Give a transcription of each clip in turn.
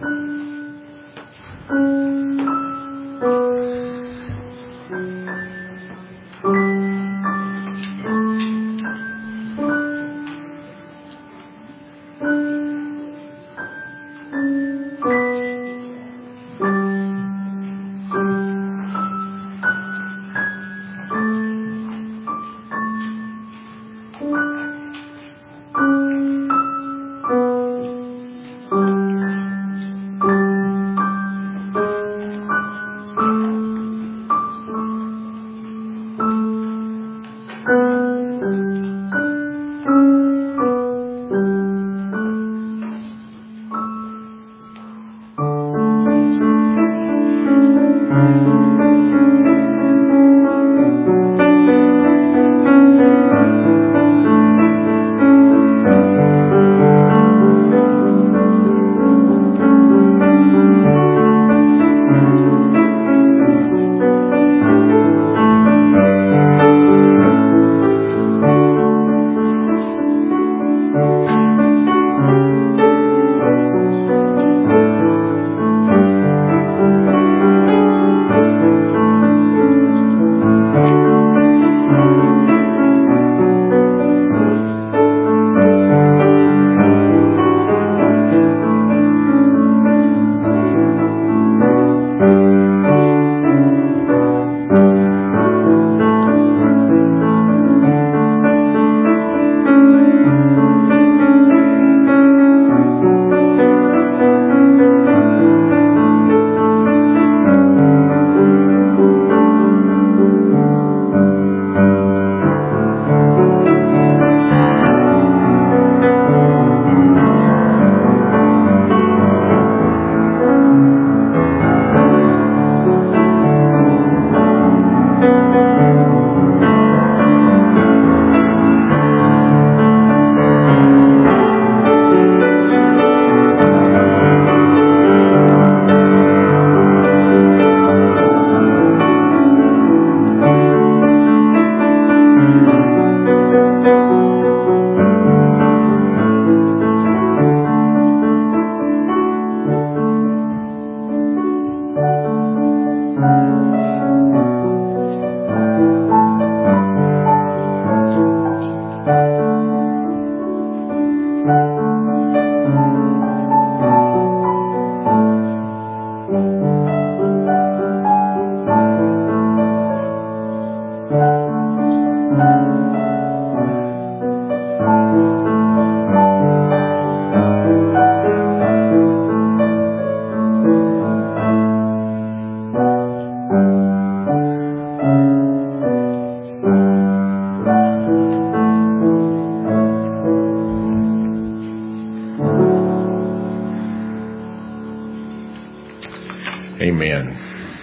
Amen.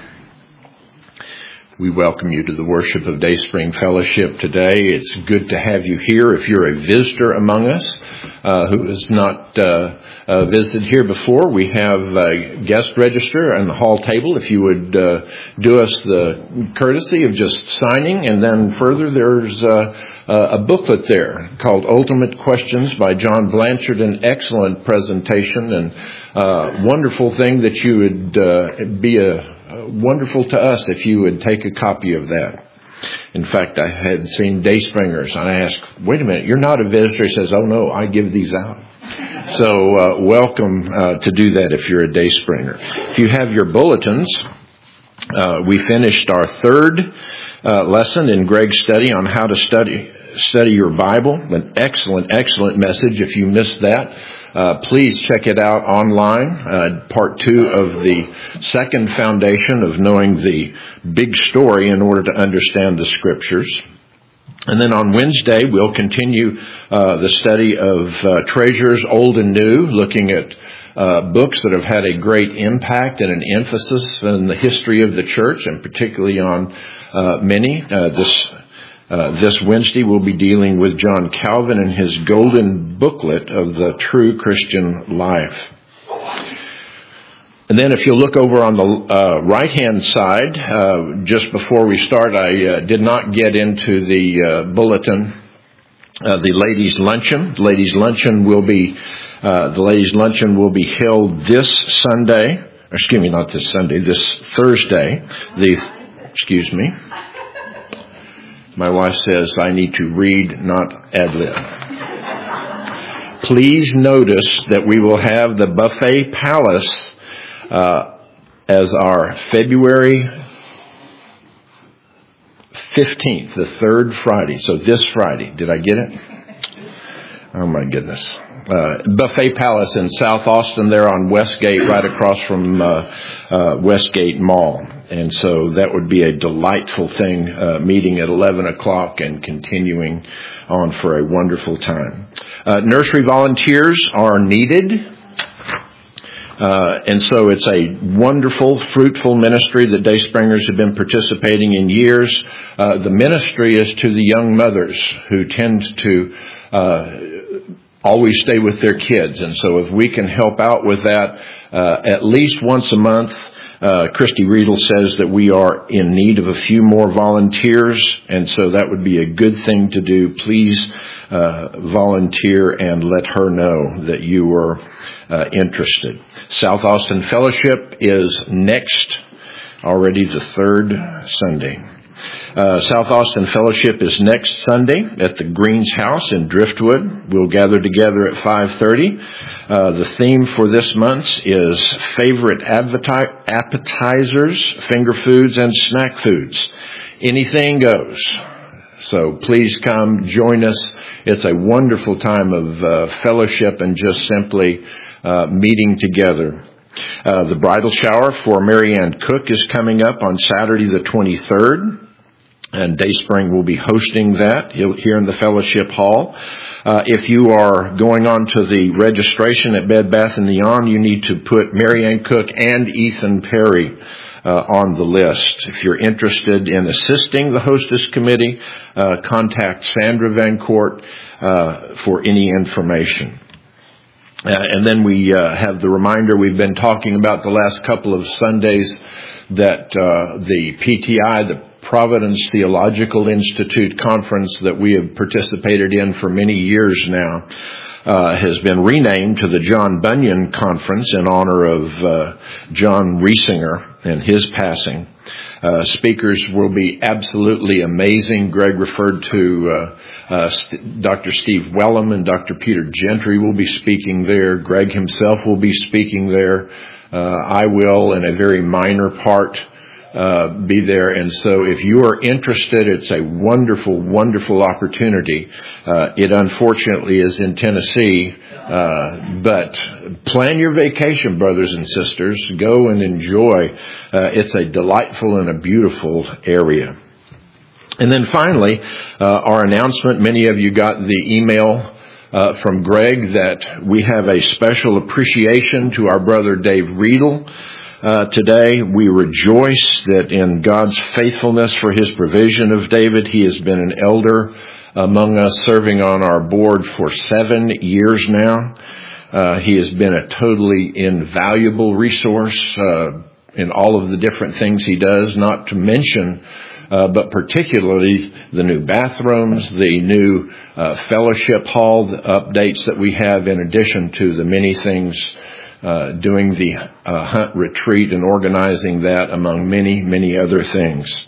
We welcome you to the worship of Dayspring Fellowship today. It's good to have you here. If you're a visitor among us who has not visited here before, we have a guest register on the hall table. If you would do us the courtesy of just signing, and then further there's a booklet there called Ultimate Questions by John Blanchard, an excellent presentation, and wonderful thing that you would be wonderful to us if you would take a copy of that. In fact, I had seen Dayspringers, and I asked, wait a minute, you're not a visitor? He says, oh no, I give these out. So welcome to do that if you're a Dayspringer. If you have your bulletins, we finished our third lesson in Greg's study on how to study your Bible. An excellent message. If you missed that, please check it out online. Part 2 of the second foundation of knowing the big story in order to understand the Scriptures. And then on Wednesday, we'll continue the study of Treasures Old and New, looking at books that have had a great impact and an emphasis in the history of the church, and particularly on many. This Wednesday, we'll be dealing with John Calvin and his golden booklet of the true Christian life. And then if you look over on the right-hand side, just before we start, I did not get into the bulletin the ladies' luncheon. The ladies' luncheon will be held this Sunday. Excuse me, not this Sunday. This Thursday. Excuse me. My wife says I need to read, not ad-lib. Please notice that we will have the Buffet Palace as our February 15th, the third Friday. So this Friday. Did I get it? Oh my goodness. Buffet Palace in South Austin there on Westgate, right across from Westgate Mall. And so that would be a delightful thing, meeting at 11 o'clock and continuing on for a wonderful time. Nursery volunteers are needed. And so it's a wonderful, fruitful ministry that Dayspringers have been participating in years. The ministry is to the young mothers who tend to always stay with their kids. And so if we can help out with that at least once a month, Christy Riedel says that we are in need of a few more volunteers, and so that would be a good thing to do. Please volunteer and let her know that you are interested. South Austin Fellowship is next, already the third Sunday. South Austin Fellowship is next Sunday at the Greens House in Driftwood. We'll gather together at 5:30. The theme for this month is favorite appetizers, finger foods, and snack foods. Anything goes. So please come, join us. It's a wonderful time of fellowship and just simply meeting together. The bridal shower for Mary Ann Cook is coming up on Saturday the 23rd. And Dayspring will be hosting that here in the Fellowship Hall. If you are going on to the registration at Bed Bath & Beyond, you need to put Mary Ann Cook and Ethan Perry on the list. If you're interested in assisting the hostess committee, contact Sandra Van Court for any information. And then we have the reminder we've been talking about the last couple of Sundays that the PTI, the Providence Theological Institute conference that we have participated in for many years now, has been renamed to the John Bunyan Conference in honor of John Riesinger and his passing. Speakers will be absolutely amazing. Greg referred to Dr. Steve Wellham and Dr. Peter Gentry will be speaking there. Greg himself will be speaking there. I will, in a very minor part, be there. And so if you are interested, it's a wonderful, wonderful opportunity. It unfortunately is in Tennessee, but plan your vacation, brothers and sisters. Go and enjoy. It's a delightful and a beautiful area. And then finally, our announcement. Many of you got the email from Greg that we have a special appreciation to our brother Dave Riedel. Today, we rejoice that in God's faithfulness for His provision of David, he has been an elder among us, serving on our board for 7 years now. He has been a totally invaluable resource in all of the different things he does, not to mention, but particularly the new bathrooms, the new fellowship hall, the updates that we have in addition to the many things doing the Hunt retreat and organizing that, among many, many other things.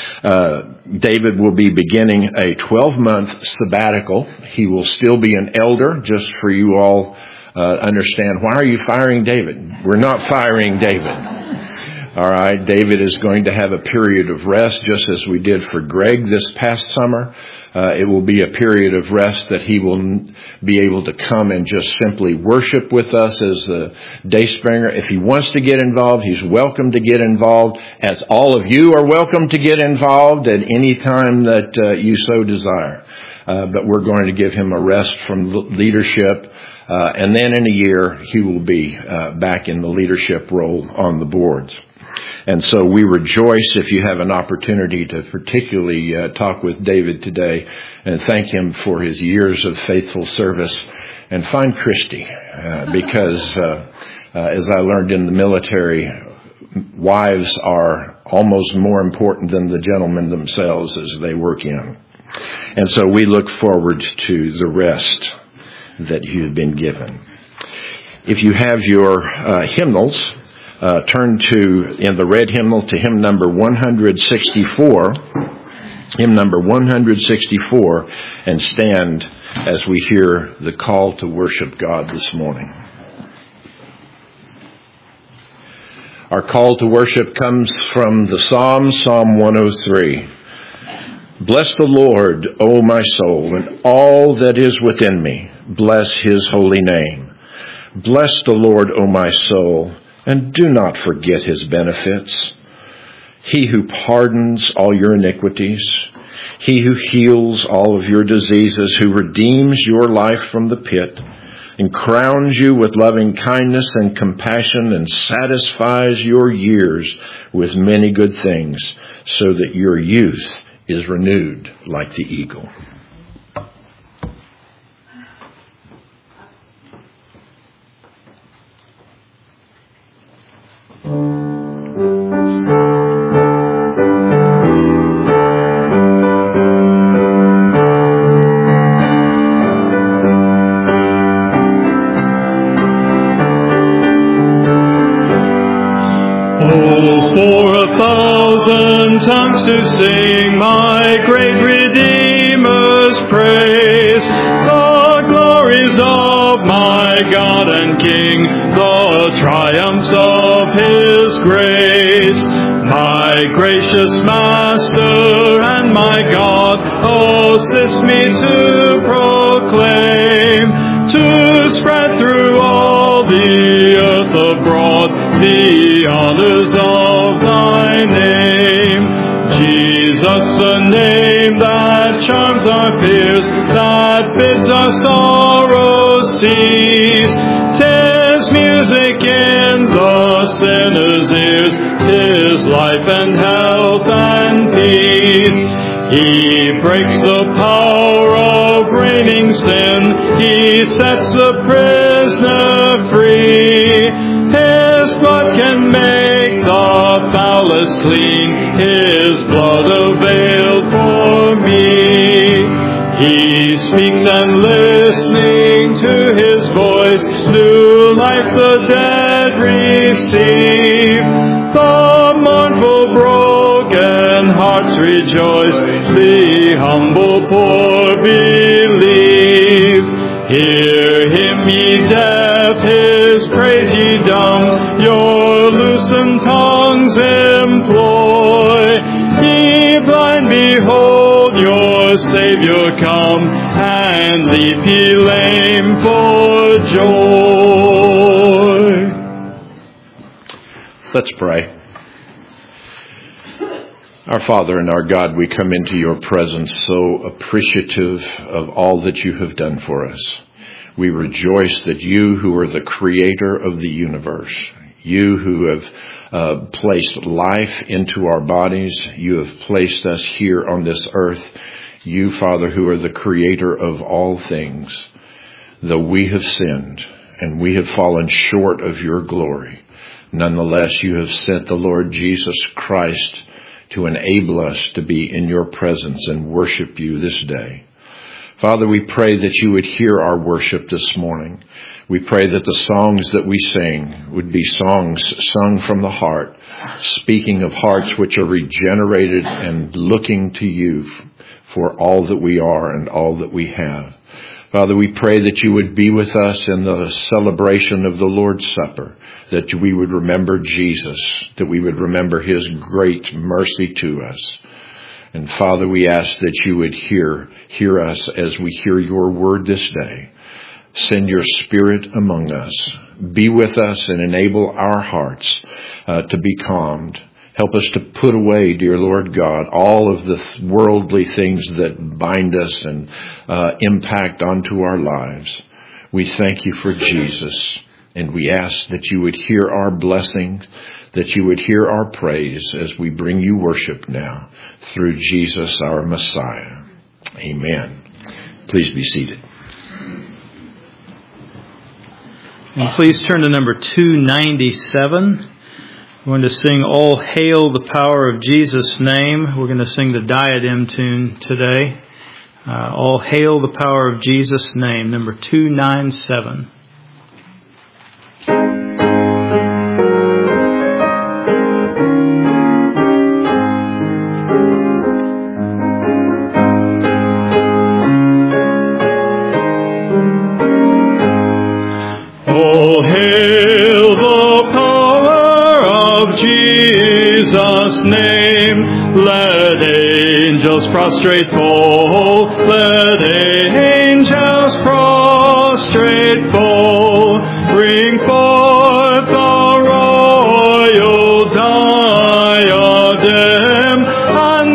David will be beginning a 12-month sabbatical. He will still be an elder, just for you all understand. Why are you firing David? We're not firing David. All right, David is going to have a period of rest, just as we did for Greg this past summer. It will be a period of rest that he will be able to come and just simply worship with us as a Dayspringer. If he wants to get involved, he's welcome to get involved, as all of you are welcome to get involved at any time that you so desire. But we're going to give him a rest from leadership, and then in a year he will be back in the leadership role on the boards. And so we rejoice if you have an opportunity to particularly talk with David today and thank him for his years of faithful service. And find Christy, because as I learned in the military, wives are almost more important than the gentlemen themselves as they work in. And so we look forward to the rest that you have been given. If you have your hymnals, turn in the red hymnal to hymn number 164. Hymn number 164, and stand as we hear the call to worship God this morning. Our call to worship comes from the Psalm, Psalm 103. Bless the Lord, O my soul, and all that is within me. Bless his holy name. Bless the Lord, O my soul, and do not forget his benefits. He who pardons all your iniquities, he who heals all of your diseases, who redeems your life from the pit, and crowns you with loving kindness and compassion, and satisfies your years with many good things, so that your youth is renewed like the eagle. Tongues to sing my great Redeemer's praise, the glories of my God and King, the triumphs of his grace. My gracious Master and my God, assist me to proclaim, to spread through all the earth abroad the honors of thy name. Jesus, the name that charms our fears, that bids our sorrows cease. 'Tis music in the sinner's ears, 'tis life and health and peace. He breaks the power of reigning sin, he sets the prisoner free. His blood can make the foulest clean, his blood availed for me. He speaks and listening to his voice, new life the dead receive. The mournful broken hearts rejoice, the humble poor believe. Hear him, ye deaf, his praise ye dumb, your loosened tongues employ. Ye blind, behold your Savior come, and leap ye lame for joy. Let's pray. Our Father and our God, we come into your presence so appreciative of all that you have done for us. We rejoice that you, who are the creator of the universe, you who have placed life into our bodies, you have placed us here on this earth, you, Father, who are the creator of all things, though we have sinned and we have fallen short of your glory, nonetheless you have sent the Lord Jesus Christ to enable us to be in your presence and worship you this day. Father, we pray that you would hear our worship this morning. We pray that the songs that we sing would be songs sung from the heart, speaking of hearts which are regenerated and looking to you for all that we are and all that we have. Father, we pray that you would be with us in the celebration of the Lord's Supper, that we would remember Jesus, that we would remember his great mercy to us. And Father, we ask that you would hear us as we hear your word this day. Send your Spirit among us. Be with us and enable our hearts to be calmed. Help us to put away, dear Lord God, all of the worldly things that bind us and impact onto our lives. We thank you for Jesus, and we ask that you would hear our blessing, that you would hear our praise as we bring you worship now through Jesus, our Messiah. Amen. Please be seated. And please turn to number 297. We're going to sing All Hail the Power of Jesus' Name. We're going to sing the Diadem tune today. All hail the power of Jesus' name, number 297. All hail the power of Jesus' name. Let angels prostrate fall. Let angels prostrate fall. Bring forth the royal diadem and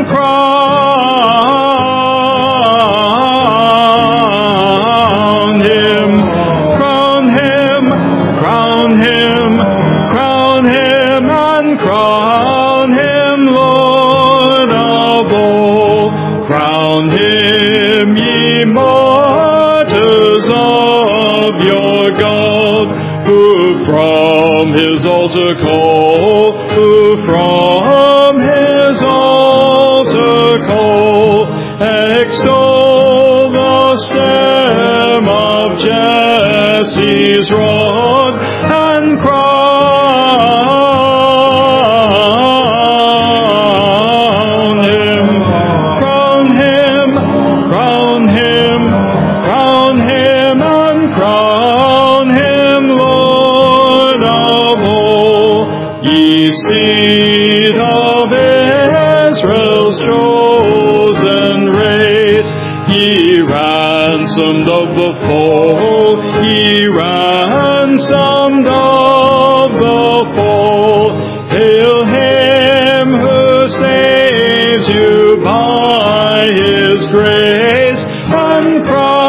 crown him. Crown him, crown him, crown him, and crown him, Lord of all. Crown him, ye martyrs of your God, who from his altar call, who from his altar call. Extol the stem of Jesse's rod, and crown him, crown him, crown him, crown him, and crown him, Lord of all. Ye seed of Israel's chosen race, ye ransomed of the fold, ye ransomed of the fold. Hail him who saves you by his grace, and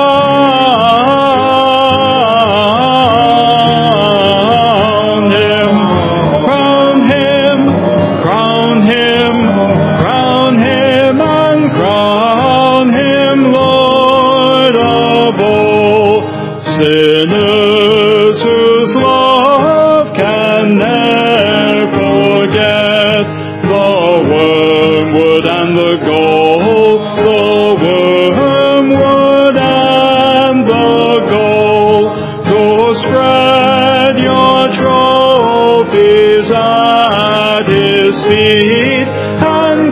crown him, crown him, crown him, crown him, and crown him, Lord of all. Sinners whose love can never forget the wormwood and the gall, the wormwood and the gall. Go spread your trophies at his feet, and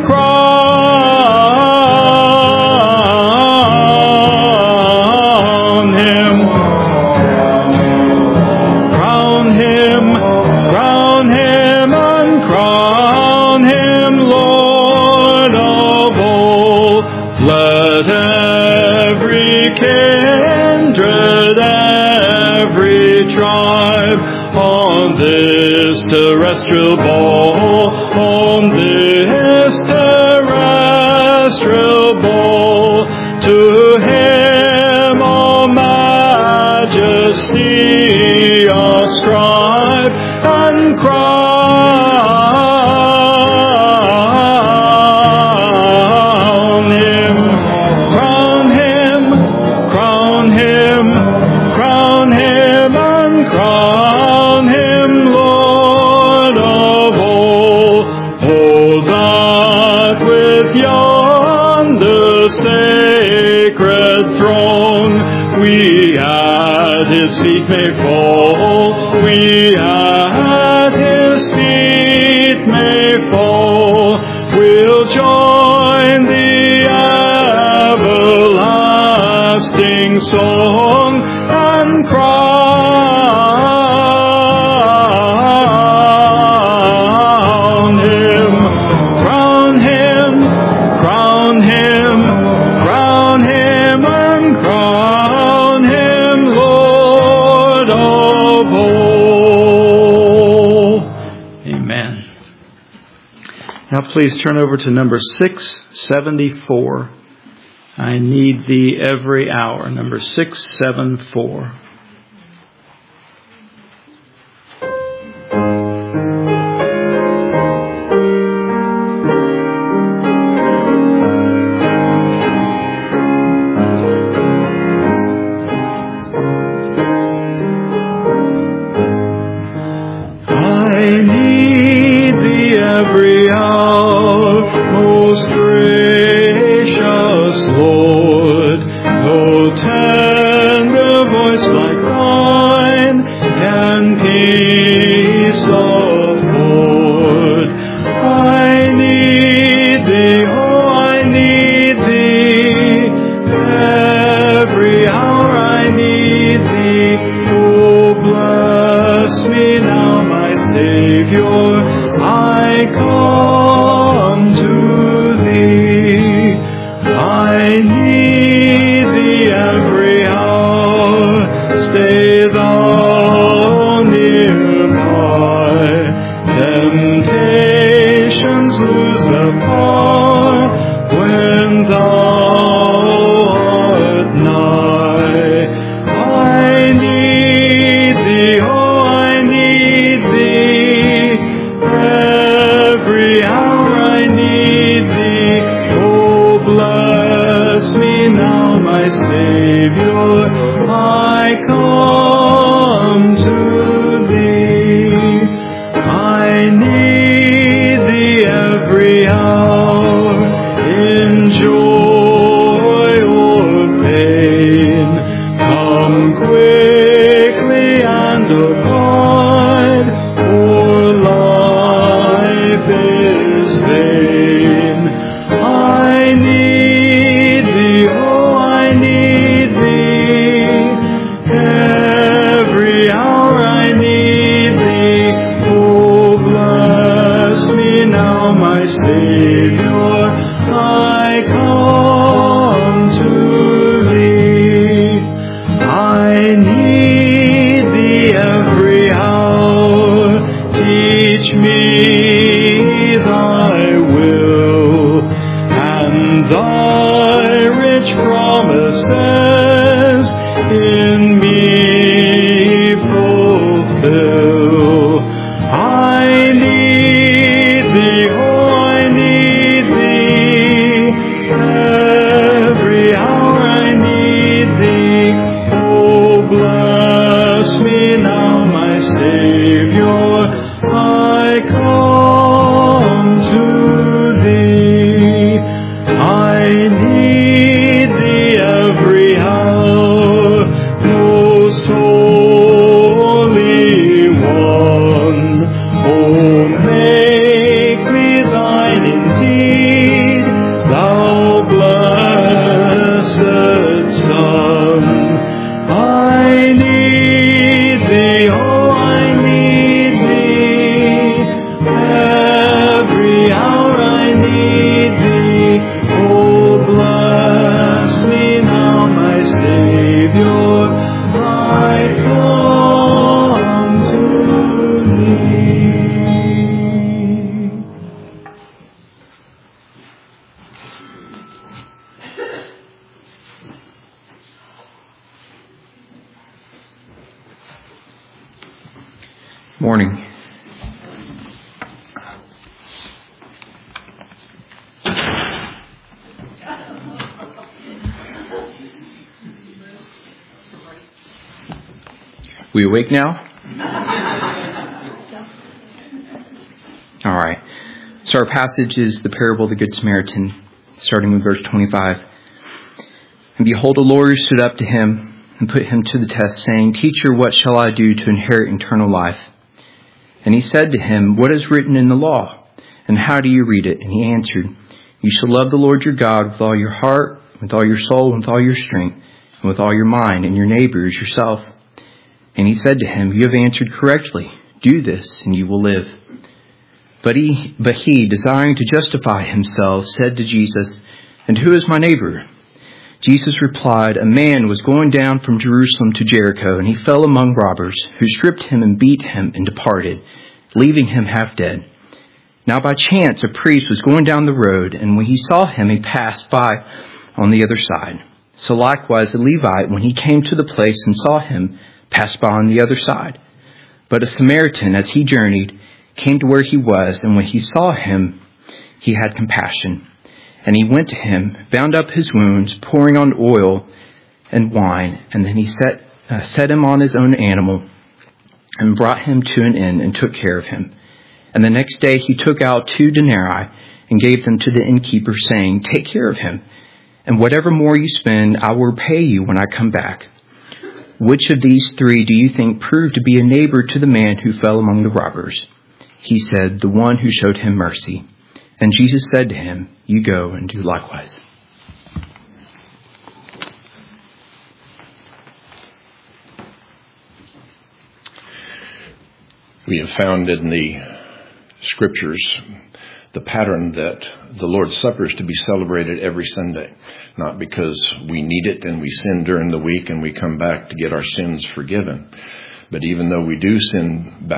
crown him, crown him, crown him, and crown him, Lord of all. Let every kindred, every tribe, on this terrestrial ball, on this terrestrial ball, to him all majesty ascribe, and crown him, crown him, crown him, crown him, and crown him, Lord of all. Hold that with yonder sacred throne, we at his feet may fall, we at his feet may fall. We'll join the everlasting song, and crown him, crown him, crown him, crown him, and crown him, Lord of all. Amen. Now please turn over to number 674. I need thee every hour. Number 674. I need thee every hour, most gracious Lord. Savior, I come to Thee. I need Thee every hour. Teach me Thy will and Thy rich promises in me fulfill. I need Thee, oh, I need Thee. Every hour I need Thee. Oh, bless me now, my Savior. I come to Thee. I need Thee every hour, most holy one. Oh, make me Thine indeed, Thou blessed Son. I need Thee, oh, I need Thee. Every hour I need Thee. Oh, bless me now, my Savior. I come to Thee. Morning. We awake now? All right. So our passage is the parable of the Good Samaritan, starting with verse 25. And behold, a lawyer stood up to him and put him to the test, saying, Teacher, what shall I do to inherit eternal life? And he said to him, What is written in the law? And how do you read it? And he answered, You shall love the Lord your God with all your heart, with all your soul, with all your strength, and with all your mind, and your neighbor as yourself. And he said to him, You have answered correctly. Do this, and you will live. But he, desiring to justify himself, said to Jesus, And who is my neighbor? Jesus replied, A man was going down from Jerusalem to Jericho, and he fell among robbers, who stripped him and beat him and departed, leaving him half dead. Now by chance a priest was going down the road, and when he saw him, he passed by on the other side. So likewise the Levite, when he came to the place and saw him, passed by on the other side. But a Samaritan, as he journeyed, came to where he was, and when he saw him, he had compassion. And he went to him, bound up his wounds, pouring on oil and wine, and then he set him on his own animal, and brought him to an inn, and took care of him. And the next day he took out 2 denarii, and gave them to the innkeeper, saying, Take care of him, and whatever more you spend, I will repay you when I come back. Which of these 3 do you think proved to be a neighbor to the man who fell among the robbers? He said, The one who showed him mercy. And Jesus said to him, You go and do likewise. We have found in the Scriptures the pattern that the Lord's Supper is to be celebrated every Sunday, not because we need it and we sin during the week and we come back to get our sins forgiven. But even though we do sin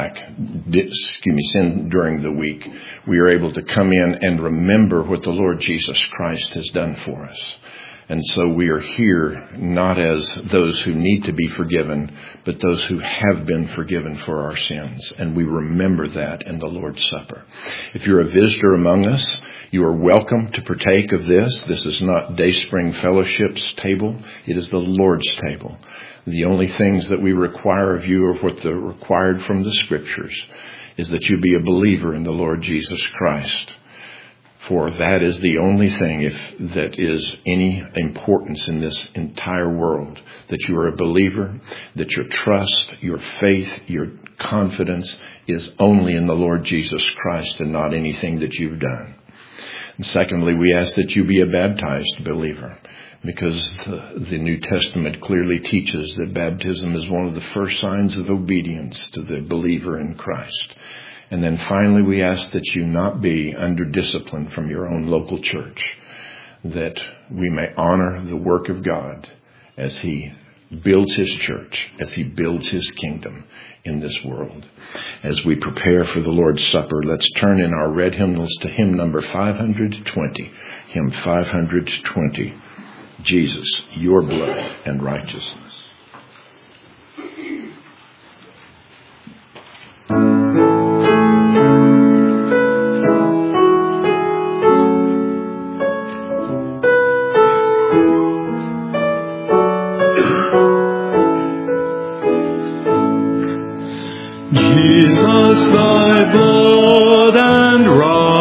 during the week, we are able to come in and remember what the Lord Jesus Christ has done for us. And so we are here not as those who need to be forgiven, but those who have been forgiven for our sins. And we remember that in the Lord's Supper. If you're a visitor among us, you are welcome to partake of this. This is not Dayspring Fellowship's table. It is the Lord's table. The only things that we require of you, or what the required from the Scriptures, is that you be a believer in the Lord Jesus Christ. For that is the only thing that is any importance in this entire world. That you are a believer, that your trust, your faith, your confidence is only in the Lord Jesus Christ and not anything that you've done. And secondly, we ask that you be a baptized believer, because the New Testament clearly teaches that baptism is one of the first signs of obedience to the believer in Christ. And then finally, we ask that you not be under discipline from your own local church, that we may honor the work of God as He builds His church, as He builds His kingdom in this world. As we prepare for the Lord's Supper, let's turn in our red hymnals to hymn number 520. Hymn 520. Jesus, your blood and righteousness. Jesus, thy blood and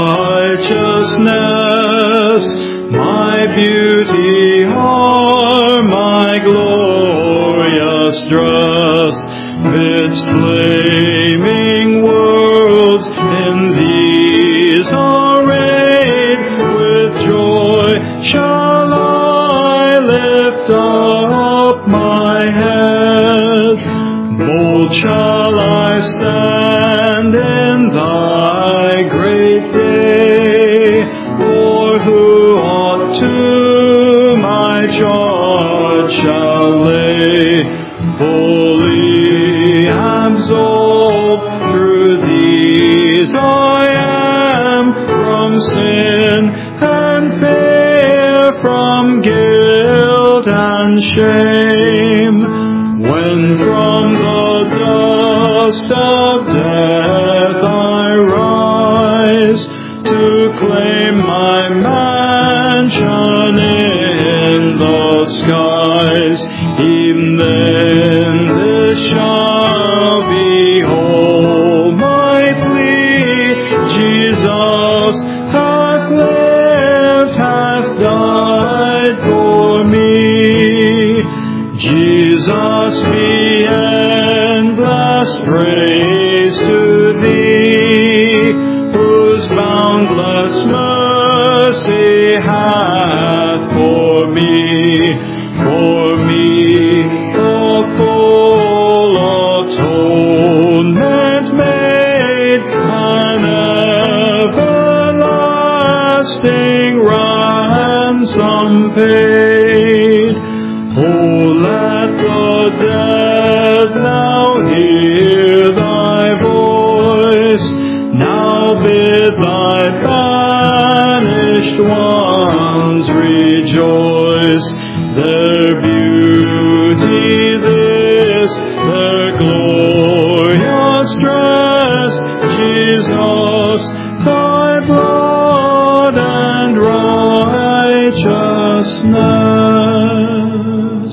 righteousness, my beauty are, my glorious dress, midst flaming worlds in these arrayed, with joy shall I lift up my head. Bold shall I stand in thy great day, for who ought to my charge shall lay, fully absolved through these I am, from sin and fear, from guilt and shame. When from the dust of death I rise, to claim my mansion in the skies, even then this shall be all my plea. Jesus hath lived, hath died for me. Jesus, be endless praise to thee, whose boundless mercy hath for me the full atonement made, an everlasting ransom paid. Oh, let the dead now hear thy voice, now bid thy banished ones rejoice. Their beauty this, their glorious dress, Jesus, thy blood and righteousness.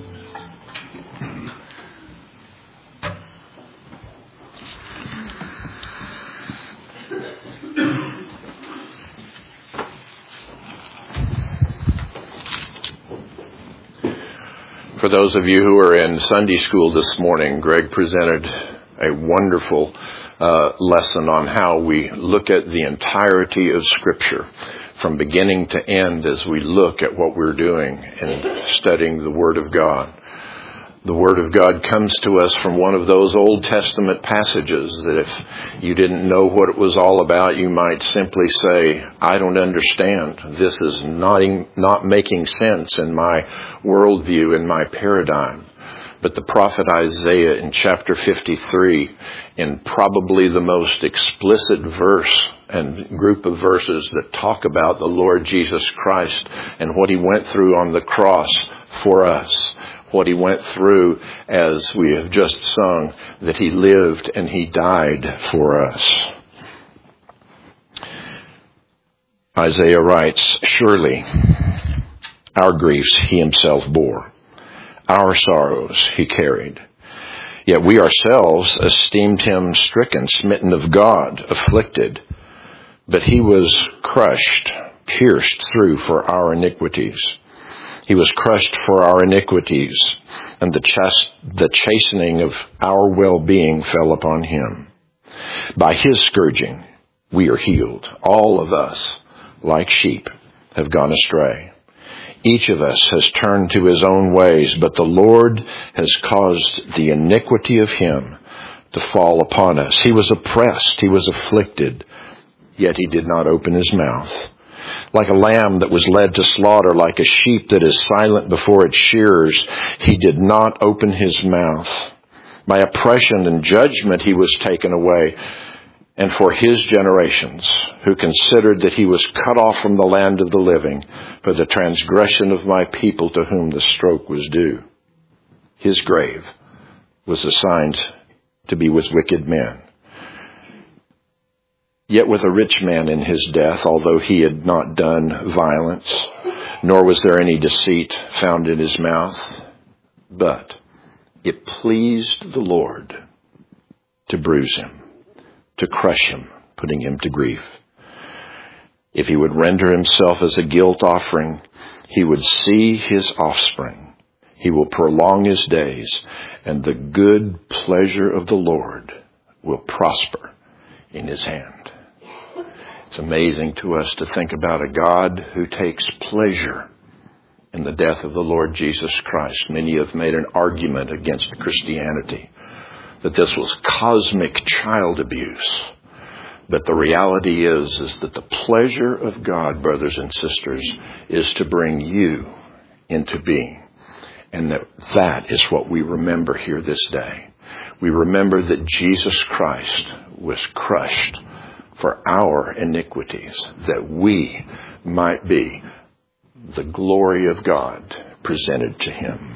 For those of you who are in Sunday school this morning, Greg presented a wonderful lesson on how we look at the entirety of Scripture from beginning to end as we look at what we're doing in studying the Word of God. The Word of God comes to us from one of those Old Testament passages that if you didn't know what it was all about, you might simply say, I don't understand. This is not making sense in my worldview, in my paradigm. But the prophet Isaiah in chapter 53, in probably the most explicit verse and group of verses that talk about the Lord Jesus Christ and what He went through on the cross for us, what He went through as we have just sung, that He lived and He died for us. Isaiah writes, surely our griefs He Himself bore, our sorrows He carried. Yet we ourselves esteemed Him stricken, smitten of God, afflicted. But He was crushed, pierced through for our iniquities. He was crushed for our iniquities, and the chastening of our well-being fell upon Him. By His scourging we are healed. All of us, like sheep, have gone astray. Each of us has turned to his own ways, but the Lord has caused the iniquity of him to fall upon us. He was oppressed. He was afflicted. Yet he did not open his mouth. Like a lamb that was led to slaughter, like a sheep that is silent before its shearers, he did not open his mouth. By oppression and judgment he was taken away. And for his generations, who considered that he was cut off from the land of the living, for the transgression of my people to whom the stroke was due. His grave was assigned to be with wicked men. Yet with a rich man in his death, although he had not done violence, nor was there any deceit found in his mouth, but it pleased the Lord to bruise him, to crush him, putting him to grief. If he would render himself as a guilt offering, he would see his offspring. He will prolong his days, and the good pleasure of the Lord will prosper in his hand. It's amazing to us to think about a God who takes pleasure in the death of the Lord Jesus Christ. Many have made an argument against Christianity that this was cosmic child abuse. But the reality is that the pleasure of God, brothers and sisters, is to bring you into being. And that is what we remember here this day. We remember that Jesus Christ was crushed for our iniquities, that we might be the glory of God presented to him.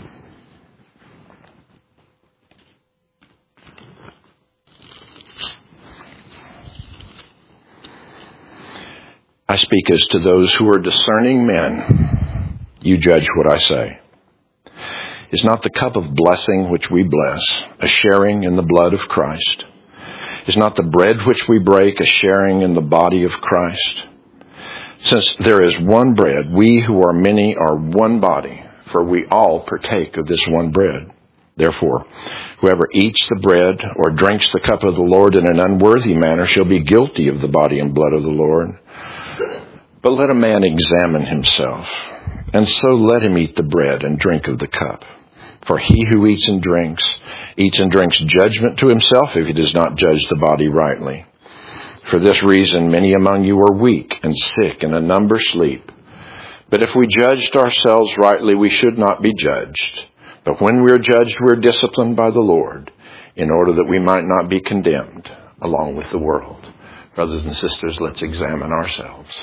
I speak as to those who are discerning men. You judge what I say. Is not the cup of blessing which we bless a sharing in the blood of Christ? Is not the bread which we break a sharing in the body of Christ? Since there is one bread, we who are many are one body, for we all partake of this one bread. Therefore, whoever eats the bread or drinks the cup of the Lord in an unworthy manner shall be guilty of the body and blood of the Lord. But let a man examine himself, and so let him eat the bread and drink of the cup. For he who eats and drinks judgment to himself if he does not judge the body rightly. For this reason many among you are weak and sick, and a number sleep. But if we judged ourselves rightly, we should not be judged. But when we are judged, we are disciplined by the Lord, in order that we might not be condemned along with the world. Brothers and sisters, let's examine ourselves.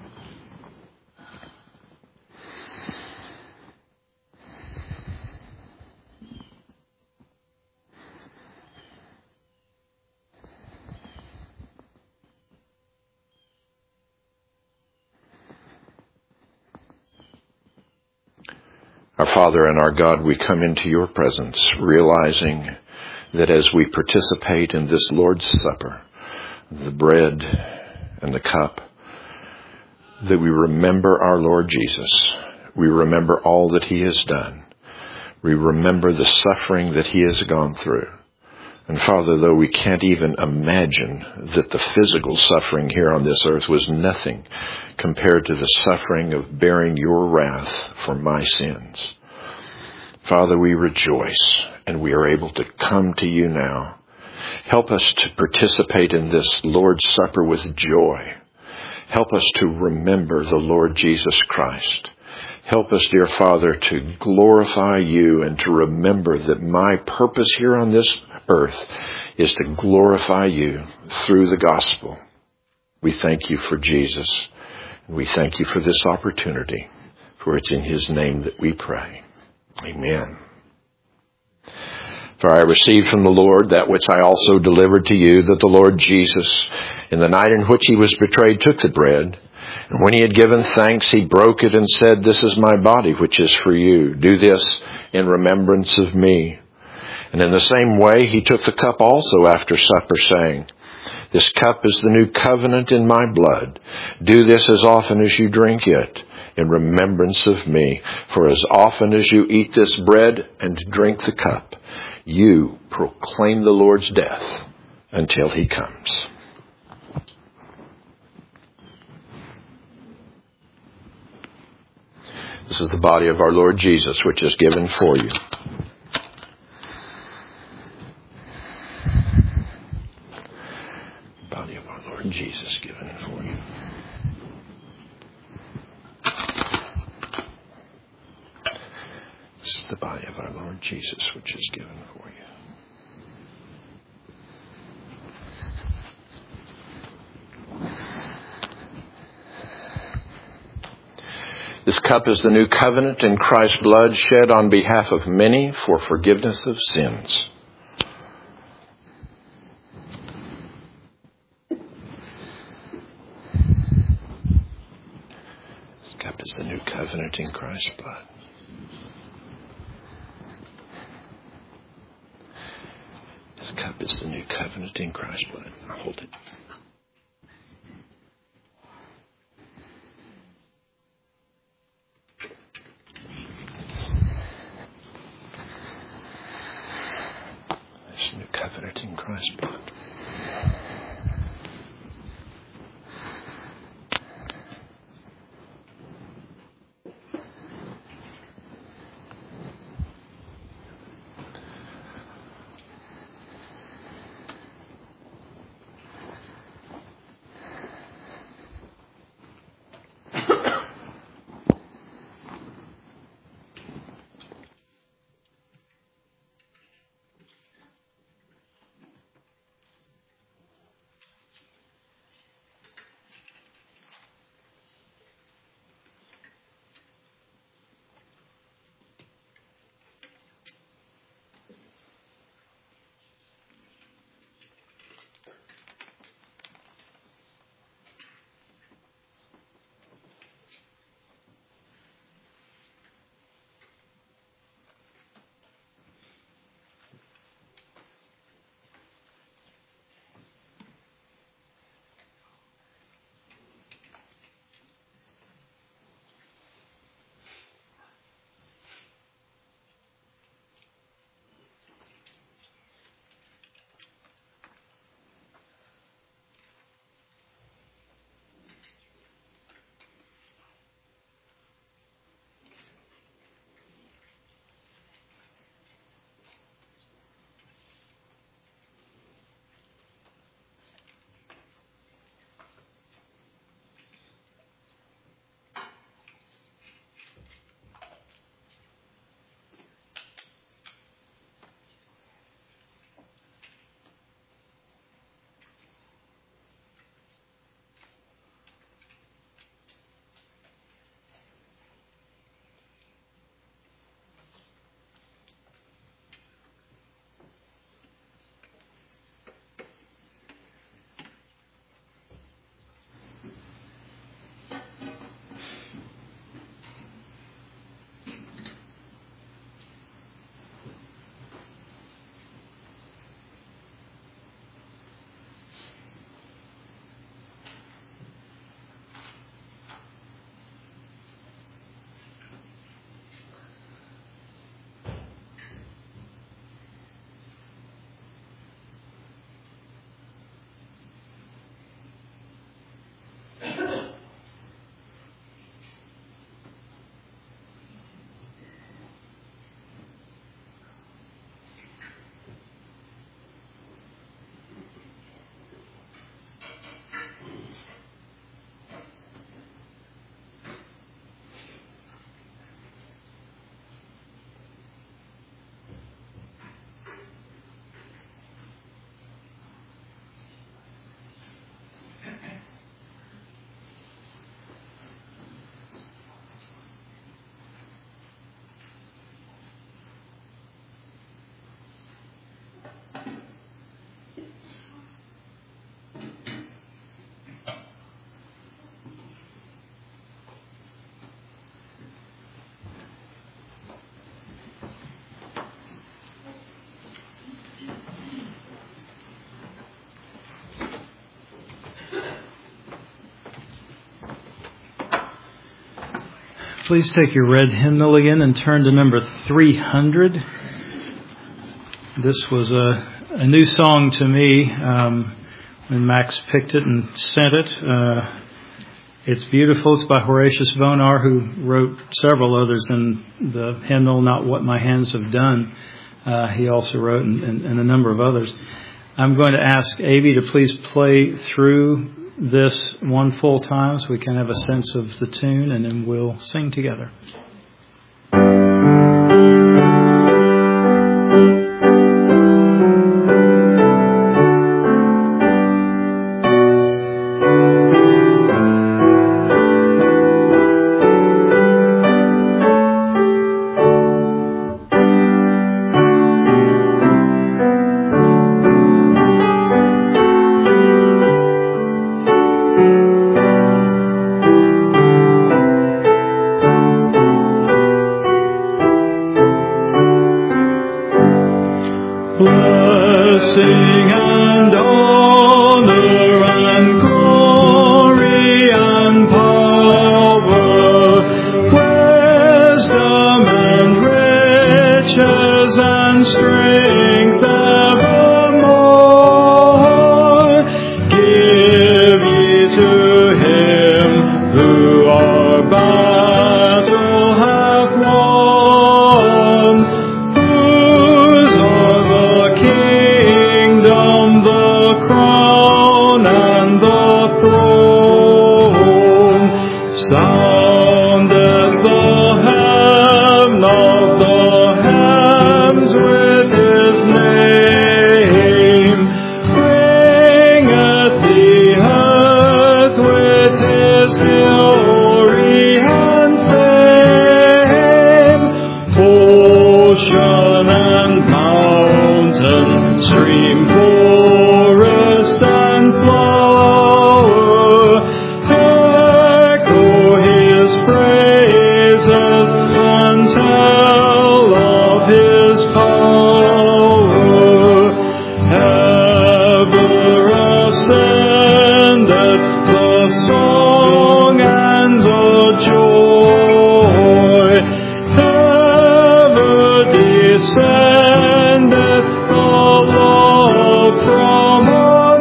Our Father and our God, we come into your presence realizing that as we participate in this Lord's Supper, the bread and the cup, that we remember our Lord Jesus. We remember all that he has done. We remember the suffering that he has gone through. And Father, though we can't even imagine that the physical suffering here on this earth was nothing compared to the suffering of bearing your wrath for my sins. Father, we rejoice and we are able to come to you now. Help us to participate in this Lord's Supper with joy. Help us to remember the Lord Jesus Christ. Help us, dear Father, to glorify you and to remember that my purpose here on this earth is to glorify you through the gospel. We thank you for Jesus, and we thank you for this opportunity, for it's in his name that we pray. Amen. For I received from the Lord that which I also delivered to you, that the Lord Jesus, in the night in which he was betrayed, took the bread, and when he had given thanks, he broke it and said, "This is my body, which is for you. Do this in remembrance of me." And in the same way, he took the cup also after supper, saying, "This cup is the new covenant in my blood. Do this as often as you drink it in remembrance of me. For as often as you eat this bread and drink the cup, you proclaim the Lord's death until he comes." This is the body of our Lord Jesus, which is given for you. body of our Lord Jesus given for you. This is the body of our Lord Jesus, which is given for you. This cup is the new covenant in Christ's blood shed on behalf of many for forgiveness of sins. This cup is the new covenant in Christ's blood. This cup is the new covenant in Christ's blood. I'll hold it. This new covenant in Christ's blood. Please take your red hymnal again and turn to number 300. This was a new song to me when Max picked it and sent it. It's beautiful. It's by Horatius Bonar, who wrote several others in the hymnal, Not What My Hands Have Done. He also wrote and a number of others. I'm going to ask Avi to please play through this one full time so we can have a sense of the tune, and then we'll sing together. Blessing and honor and glory and power, wisdom and riches and strength evermore, give ye to him who our battle hath won. Sound as the hem of the heavens with his name, bringeth the earth with his glory and fame. Ocean and mountain, stream, forest and flower, praises and tell of his power. Ever ascendeth the song and the joy. Ever descendeth the love from on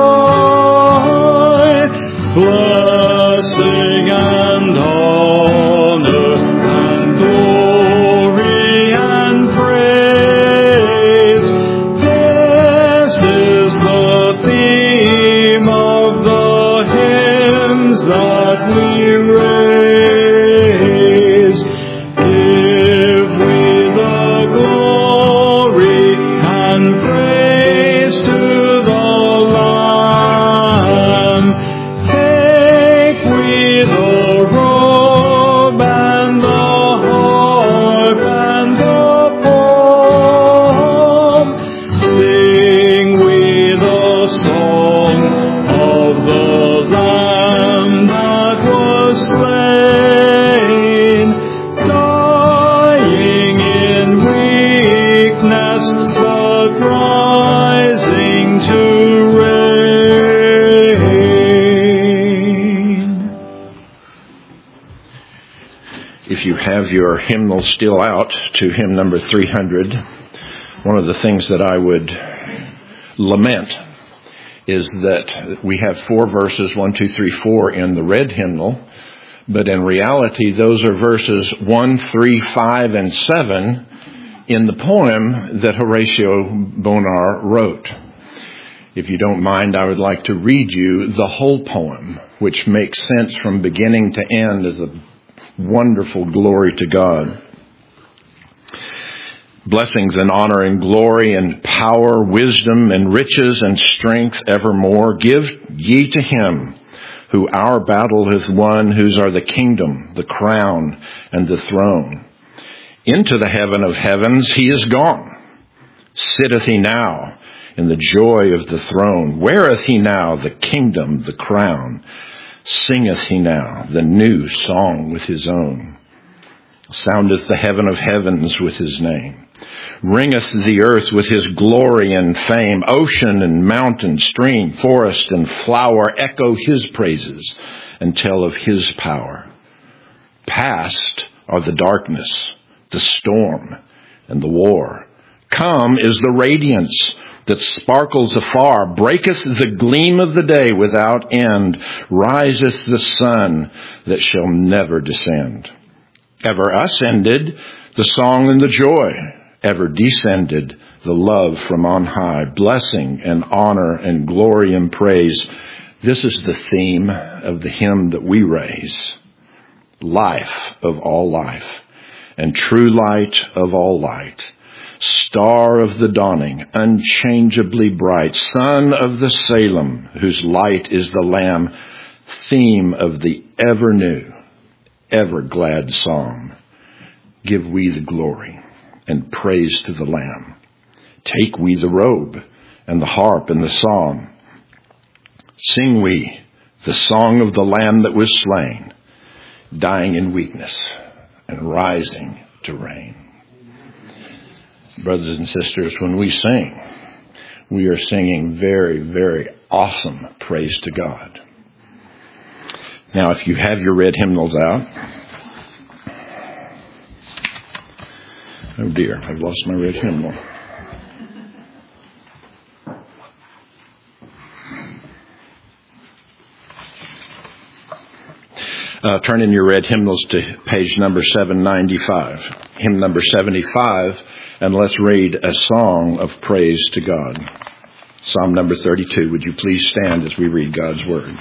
high. Blessing and honor and glory and praise. This is the theme of the hymns that we raise. Give we the glory and praise to the Lamb. Take we the robe and the harp and the palm. Sing we the song of the Lamb that was slain, dying in weakness, but rising to reign. If you have your hymnal still out to hymn number 300, one of the things that I would lament is that we have 4 verses, 1, 2, 3, 4 in the red hymnal, but in reality those are verses 1, 3, 5, and 7 in the poem that Horatio Bonar wrote. If you don't mind, I would like to read you the whole poem, which makes sense from beginning to end as a wonderful glory to God. Blessings and honor and glory and power, wisdom and riches and strength evermore give ye to him who our battle hath won, whose are the kingdom, the crown, and the throne. Into the heaven of heavens he is gone. Sitteth he now in the joy of the throne. Weareth he now the kingdom, the crown. Singeth he now the new song with his own. Soundeth the heaven of heavens with his name. Ringeth the earth with his glory and fame. Ocean and mountain, stream, forest and flower echo his praises and tell of his power. Past are the darkness, the storm, and the war. Come is the radiance that sparkles afar. Breaketh the gleam of the day without end. Riseth the sun that shall never descend. Ever ascended the song and the joy. Ever descended the love from on high, blessing and honor and glory and praise. This is the theme of the hymn that we raise. Life of all life, and true light of all light, star of the dawning, unchangeably bright, son of the Salem, whose light is the Lamb, theme of the ever new, ever glad song. Give we the glory and praise to the Lamb. Take we the robe and the harp and the psalm. Sing we the song of the Lamb that was slain, dying in weakness and rising to reign. Brothers and sisters, when we sing, we are singing very, very awesome praise to God. Now, if you have your red hymnals out, oh dear, I've lost my red hymnal. Turn in your red hymnals to page number 795, hymn number 75, and let's read a song of praise to God. Psalm number 32. Would you please stand as we read God's word?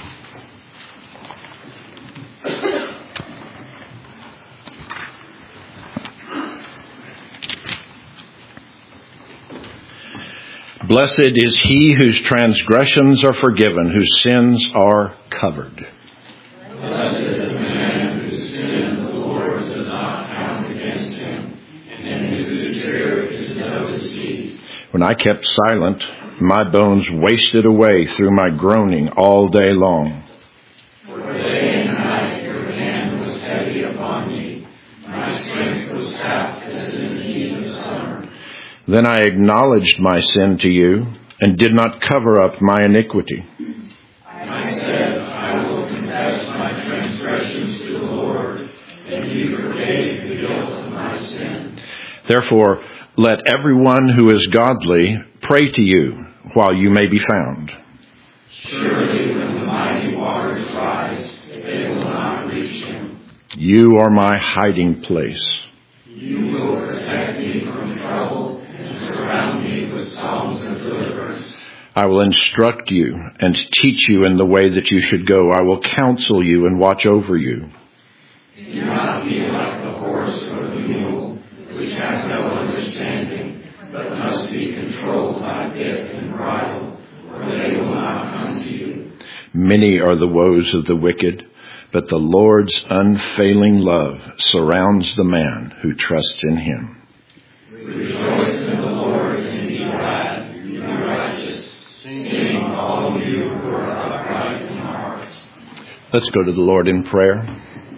Blessed is he whose transgressions are forgiven, whose sins are covered. Blessed is the man whose sin the Lord does not count against him, and in whose spirit is no deceit. When I kept silent, my bones wasted away through my groaning all day long. For day and night your hand was heavy upon me. My strength was sapped as in the heat of summer. Then I acknowledged my sin to you and did not cover up my iniquity. I said, I will confess my transgressions to the Lord, and you forgave the guilt of my sin. Therefore, let everyone who is godly pray to you while you may be found. Surely when the mighty waters rise, they will not reach him. You are my hiding place. You will protect me from trouble and surround me with songs of deliverance. I will instruct you and teach you in the way that you should go. I will counsel you and watch over you. Do not be like the horse or the mule, which have no understanding, but must be controlled by bit and bridle, or they will not come to you. Many are the woes of the wicked, but the Lord's unfailing love surrounds the man who trusts in him. Rejoice in the Lord and be glad, you righteous. Sing, all you who are upright in heart. Let's go to the Lord in prayer.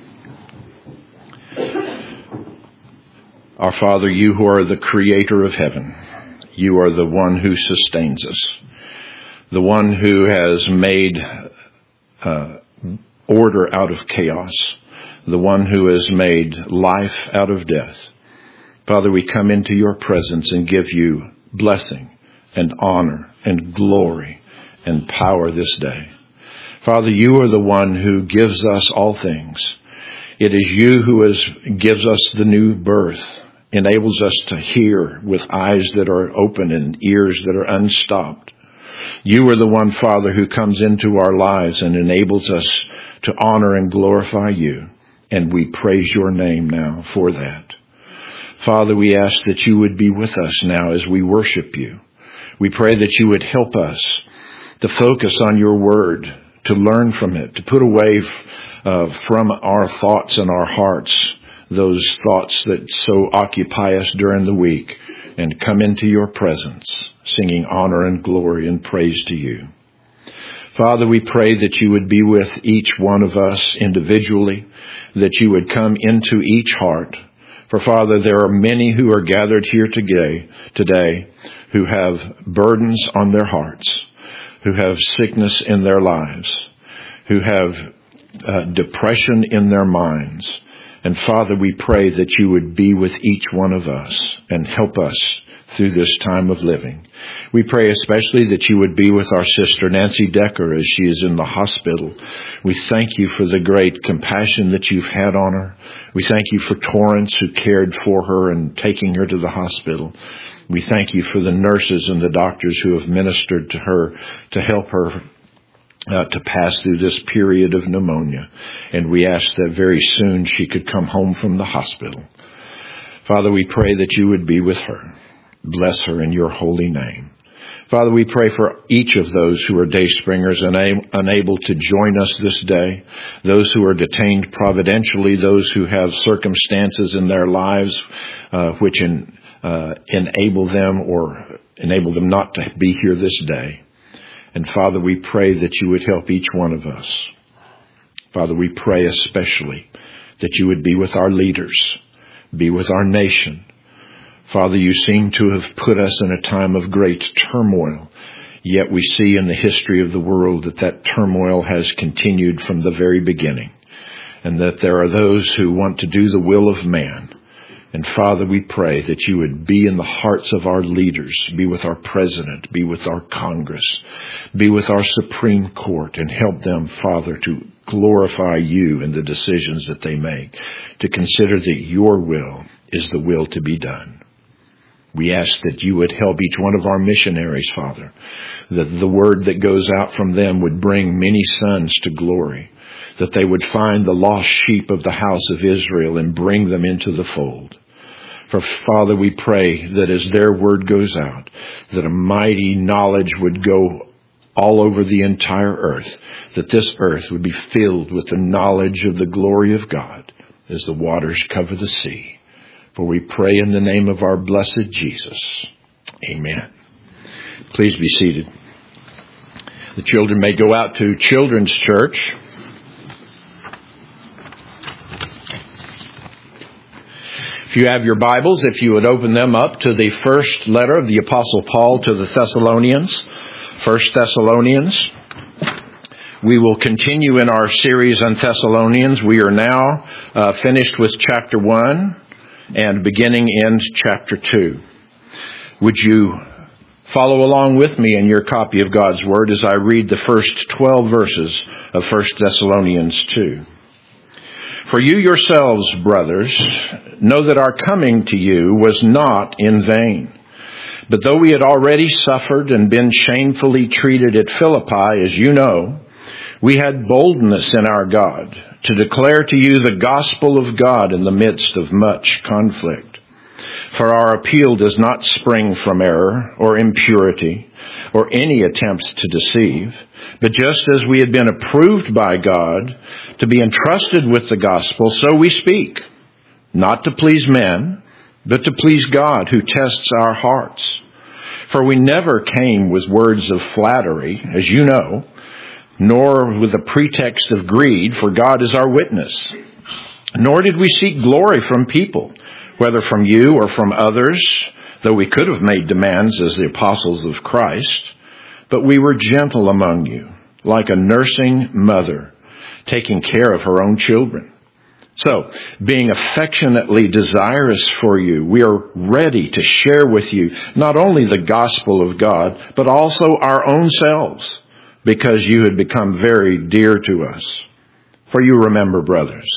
Our Father, you who are the creator of heaven, you are the one who sustains us, the one who has made order out of chaos, the one who has made life out of death. Father, we come into your presence and give you blessing and honor and glory and power this day. Father, you are the one who gives us all things. It is you who gives us the new birth, enables us to hear with eyes that are open and ears that are unstopped. You are the one, Father, who comes into our lives and enables us to honor and glorify you. And we praise your name now for that. Father, we ask that you would be with us now as we worship you. We pray that you would help us to focus on your word, to learn from it, to put away from our thoughts and our hearts those thoughts that so occupy us during the week, and come into your presence, singing honor and glory and praise to you. Father, we pray that you would be with each one of us individually, that you would come into each heart. For Father, there are many who are gathered here today who have burdens on their hearts, who have sickness in their lives, who have depression in their minds. And Father, we pray that you would be with each one of us and help us through this time of living. We pray especially that you would be with our sister Nancy Decker as she is in the hospital. We thank you for the great compassion that you've had on her. We thank you for Torrance, who cared for her and taking her to the hospital. We thank you for the nurses and the doctors who have ministered to her to help her to pass through this period of pneumonia. And we ask that very soon she could come home from the hospital. Father, we pray that you would be with her. Bless her in your holy name. Father, we pray for each of those who are Dayspringers and unable to join us this day, those who are detained providentially, those who have circumstances in their lives which enable them not to be here this day. And Father, we pray that you would help each one of us. Father, we pray especially that you would be with our leaders, be with our nation. Father, you seem to have put us in a time of great turmoil, yet we see in the history of the world that turmoil has continued from the very beginning, and that there are those who want to do the will of man. And Father, we pray that you would be in the hearts of our leaders, be with our president, be with our Congress, be with our Supreme Court, and help them, Father, to glorify you in the decisions that they make, to consider that your will is the will to be done. We ask that you would help each one of our missionaries, Father, that the word that goes out from them would bring many sons to glory, that they would find the lost sheep of the house of Israel and bring them into the fold. For Father, we pray that as their word goes out, that a mighty knowledge would go all over the entire earth, that this earth would be filled with the knowledge of the glory of God as the waters cover the sea. For we pray in the name of our blessed Jesus. Amen. Please be seated. The children may go out to Children's Church. If you have your Bibles, if you would open them up to the first letter of the Apostle Paul to the Thessalonians, 1 Thessalonians. We will continue in our series on Thessalonians. We are now finished with chapter 1 and beginning in chapter 2. Would you follow along with me in your copy of God's Word as I read the first 12 verses of 1 Thessalonians 2. For you yourselves, brothers, know that our coming to you was not in vain. But though we had already suffered and been shamefully treated at Philippi, as you know, we had boldness in our God to declare to you the gospel of God in the midst of much conflict. For our appeal does not spring from error or impurity or any attempts to deceive, but just as we had been approved by God to be entrusted with the gospel, so we speak, not to please men, but to please God who tests our hearts. For we never came with words of flattery, as you know, nor with a pretext of greed, for God is our witness. Nor did we seek glory from people, whether from you or from others, though we could have made demands as the apostles of Christ. But we were gentle among you, like a nursing mother, taking care of her own children. So, being affectionately desirous for you, we are ready to share with you not only the gospel of God, but also our own selves, because you had become very dear to us. For you remember, brothers,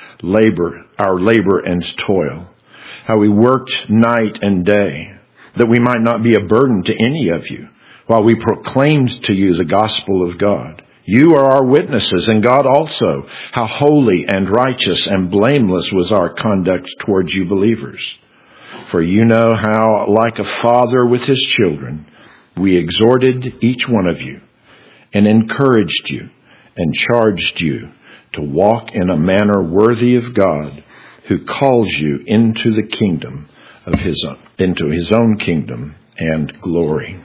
our labor and toil, how we worked night and day, that we might not be a burden to any of you, while we proclaimed to you the gospel of God. You are our witnesses, and God also, how holy and righteous and blameless was our conduct towards you believers. For you know how, like a father with his children, we exhorted each one of you, and encouraged you, and charged you to walk in a manner worthy of God, who calls you into the kingdom of into his own kingdom and glory.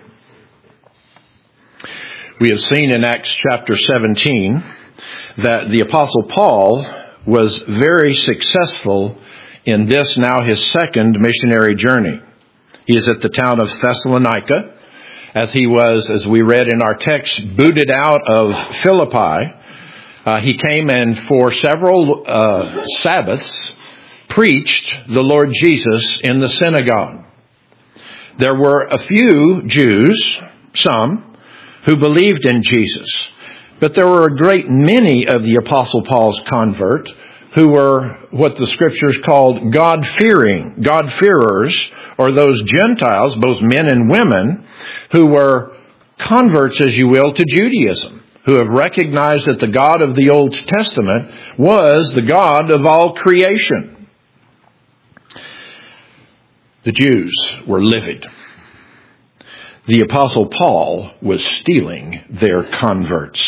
We have seen in Acts chapter 17 that the Apostle Paul was very successful in this, now his second missionary journey. He is at the town of Thessalonica, as he was, as we read in our text, booted out of Philippi. He came and for several Sabbaths preached the Lord Jesus in the synagogue. There were a few Jews, some, who believed in Jesus. But there were a great many of the Apostle Paul's converts who were what the Scriptures called God-fearers, or those Gentiles, both men and women, who were converts, as you will, to Judaism, who have recognized that the God of the Old Testament was the God of all creation. The Jews were livid. The Apostle Paul was stealing their converts.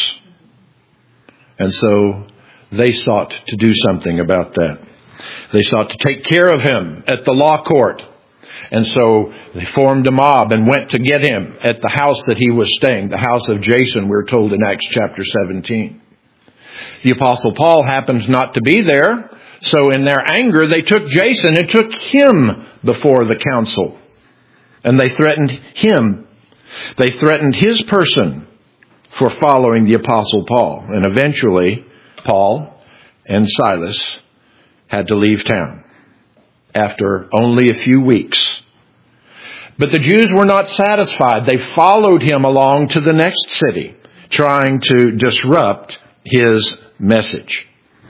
And so they sought to do something about that. They sought to take care of him at the law court. And so they formed a mob and went to get him at the house that he was staying, the house of Jason, we're told in Acts chapter 17. The Apostle Paul happens not to be there, so in their anger they took Jason and took him before the council. And they threatened him. They threatened his person for following the Apostle Paul. And eventually, Paul and Silas had to leave town after only a few weeks. But the Jews were not satisfied. They followed him along to the next city, trying to disrupt his message.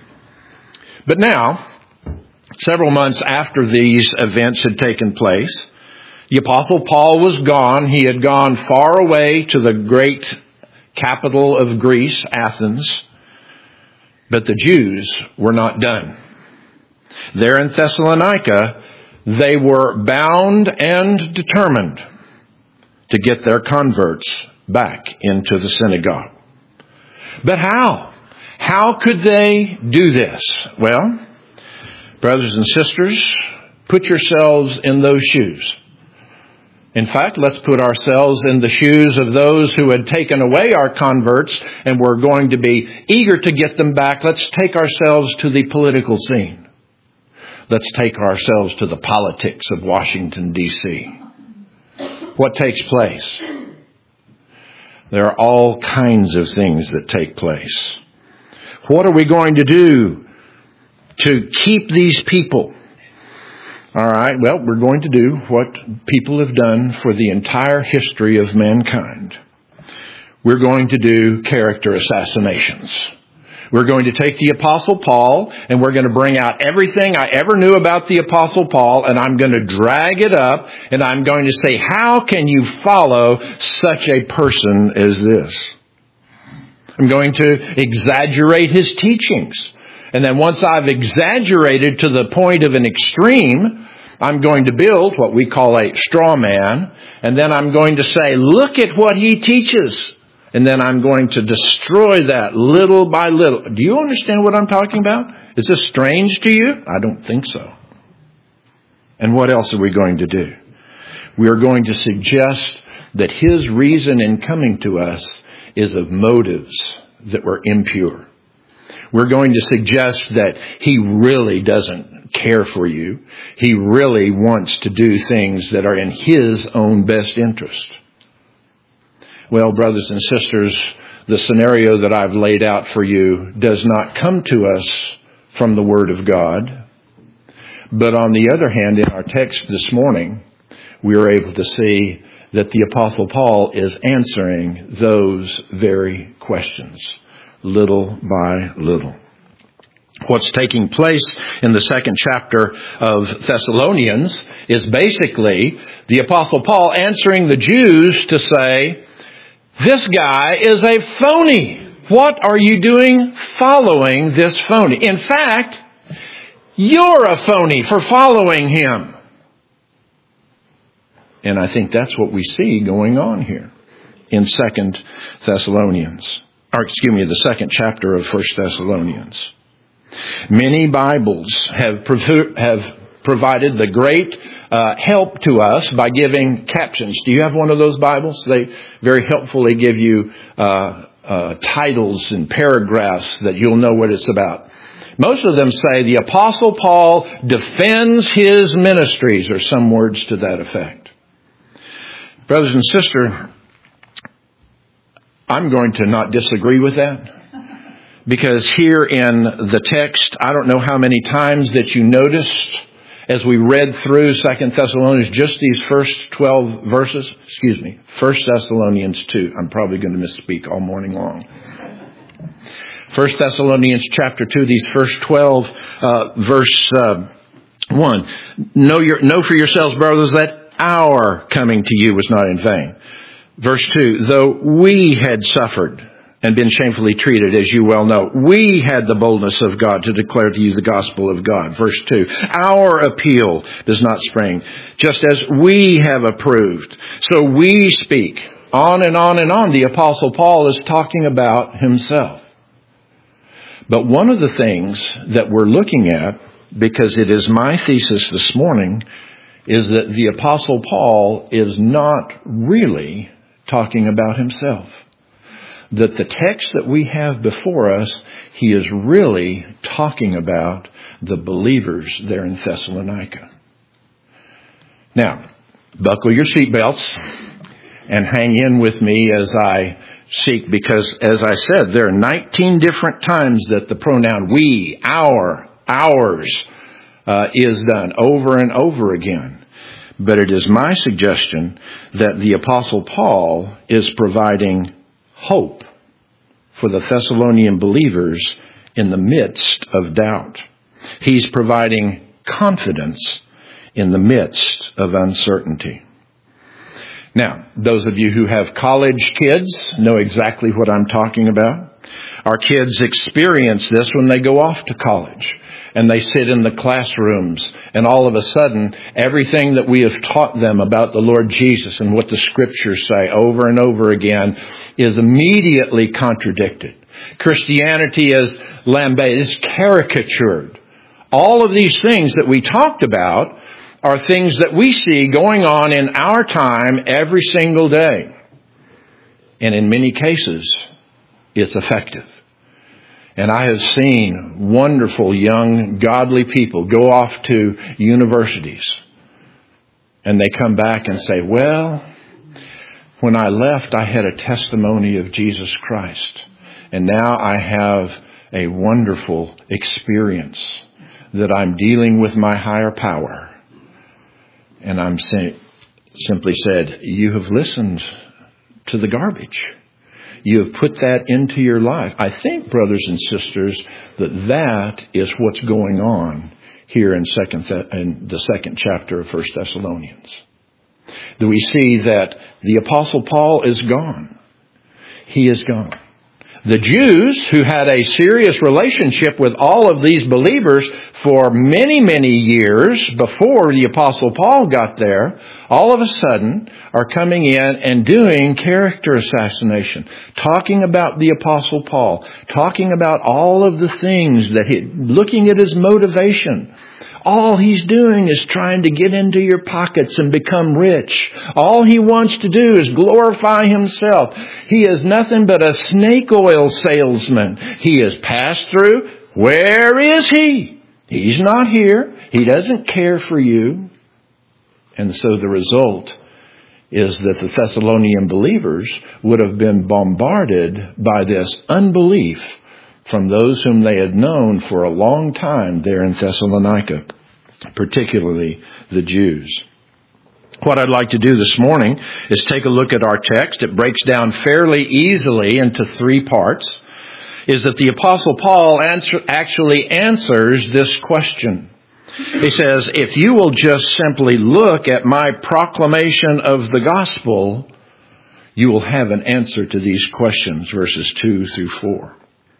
But now, several months after these events had taken place, the Apostle Paul was gone. He had gone far away to the great capital of Greece, Athens. But the Jews were not done. There in Thessalonica, they were bound and determined to get their converts back into the synagogue. But how? How could they do this? Well, brothers and sisters, put yourselves in those shoes. In fact, let's put ourselves in the shoes of those who had taken away our converts and were going to be eager to get them back. Let's take ourselves to the political scene. Let's take ourselves to the politics of Washington, D.C. What takes place? There are all kinds of things that take place. What are we going to do to keep these people? All right, well, we're going to do what people have done for the entire history of mankind. We're going to do character assassinations. We're going to take the Apostle Paul and we're going to bring out everything I ever knew about the Apostle Paul and I'm going to drag it up and I'm going to say, how can you follow such a person as this? I'm going to exaggerate his teachings. And then once I've exaggerated to the point of an extreme, I'm going to build what we call a straw man. And then I'm going to say, look at what he teaches. And then I'm going to destroy that little by little. Do you understand what I'm talking about? Is this strange to you? I don't think so. And what else are we going to do? We are going to suggest that his reason in coming to us is of motives that were impure. We're going to suggest that he really doesn't care for you. He really wants to do things that are in his own best interest. Well, brothers and sisters, the scenario that I've laid out for you does not come to us from the Word of God. But on the other hand, in our text this morning, we are able to see that the Apostle Paul is answering those very questions, little by little. What's taking place in the second chapter of Thessalonians is basically the Apostle Paul answering the Jews to say, this guy is a phony. What are you doing following this phony? In fact, you're a phony for following him. And I think that's what we see going on here in the second chapter of 1 Thessalonians. Many Bibles have provided the great help to us by giving captions. Do you have one of those Bibles? They very helpfully give you titles and paragraphs that you'll know what it's about. Most of them say the Apostle Paul defends his ministries, or some words to that effect. Brothers and sisters, I'm going to not disagree with that. Because here in the text, I don't know how many times that you noticed as we read through 2 Thessalonians, just these first 12 verses, 1 Thessalonians 2. I'm probably going to misspeak all morning long. 1 Thessalonians chapter 2, these first 12, verse 1. Know for yourselves, brothers, that our coming to you was not in vain. Verse 2, though we had suffered and been shamefully treated, as you well know, we had the boldness of God to declare to you the gospel of God. Verse 2, our appeal does not spring, just as we have approved. So we speak. On and on and on. The Apostle Paul is talking about himself. But one of the things that we're looking at, because it is my thesis this morning, is that the Apostle Paul is not really talking about himself. That the text that we have before us, he is really talking about the believers there in Thessalonica. Now, buckle your seatbelts and hang in with me as I seek, because as I said, there are 19 different times that the pronoun we, our, ours is done over and over again. But it is my suggestion that the Apostle Paul is providing hope for the Thessalonian believers in the midst of doubt. He's providing confidence in the midst of uncertainty. Now, those of you who have college kids know exactly what I'm talking about. Our kids experience this when they go off to college and they sit in the classrooms, and all of a sudden everything that we have taught them about the Lord Jesus and what the scriptures say over and over again is immediately contradicted. Christianity is lambasted, is caricatured. All of these things that we talked about are things that we see going on in our time every single day. And in many cases, it's effective. And I have seen wonderful young godly people go off to universities and they come back and say, well, when I left, I had a testimony of Jesus Christ. And now I have a wonderful experience that I'm dealing with my higher power. And I'm simply said, you have listened to the garbage. You have put that into your life. I think, brothers and sisters, that is what's going on here in the second chapter of 1 Thessalonians. That we see that the Apostle Paul is gone. He is gone. The Jews, who had a serious relationship with all of these believers for many, many years before the Apostle Paul got there, all of a sudden are coming in and doing character assassination, talking about the Apostle Paul, talking about all of the things that looking at his motivation. All he's doing is trying to get into your pockets and become rich. All he wants to do is glorify himself. He is nothing but a snake oil salesman. He is passed through. Where is he? He's not here. He doesn't care for you. And so the result is that the Thessalonian believers would have been bombarded by this unbelief from those whom they had known for a long time there in Thessalonica, particularly the Jews. What I'd like to do this morning is take a look at our text. It breaks down fairly easily into three parts. Is that the Apostle Paul actually answers this question. He says, if you will just simply look at my proclamation of the gospel, you will have an answer to these questions, verses 2 through 4.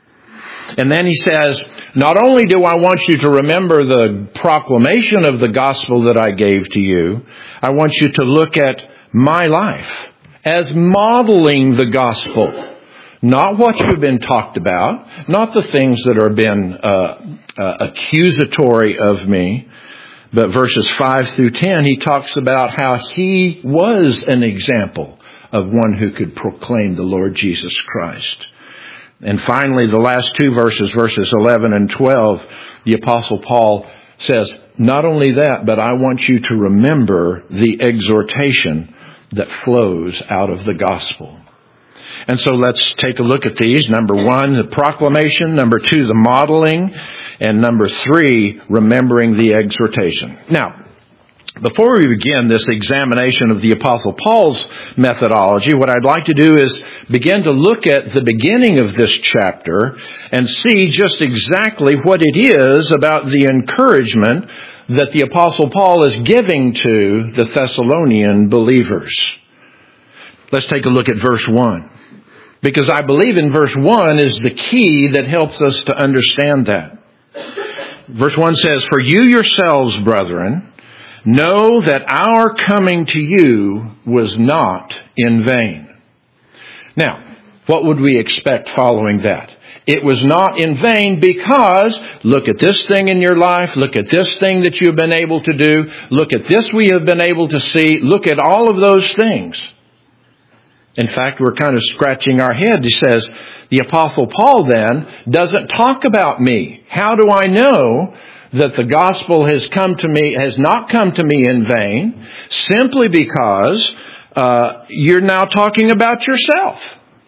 And then he says, not only do I want you to remember the proclamation of the gospel that I gave to you, I want you to look at my life as modeling the gospel. Not what you've been talked about, not the things that are been accusatory of me, but verses 5 through 10, he talks about how he was an example of one who could proclaim the Lord Jesus Christ. And finally, the last two verses, verses 11 and 12, the Apostle Paul says, not only that, but I want you to remember the exhortation that flows out of the gospel. And so let's take a look at these. Number 1, the proclamation. Number 2, the modeling. And number 3, remembering the exhortation. Now, before we begin this examination of the Apostle Paul's methodology, what I'd like to do is begin to look at the beginning of this chapter and see just exactly what it is about the encouragement that the Apostle Paul is giving to the Thessalonian believers. Let's take a look at verse 1. Because I believe in verse 1 is the key that helps us to understand that. Verse 1 says, "For you yourselves, brethren, know that our coming to you was not in vain." Now, what would we expect following that? It was not in vain because look at this thing in your life. Look at this thing that you've been able to do. Look at this we have been able to see. Look at all of those things. In fact, we're kind of scratching our head. He says, the Apostle Paul then doesn't talk about me. How do I know that the gospel has not come to me in vain? Simply because you're now talking about yourself.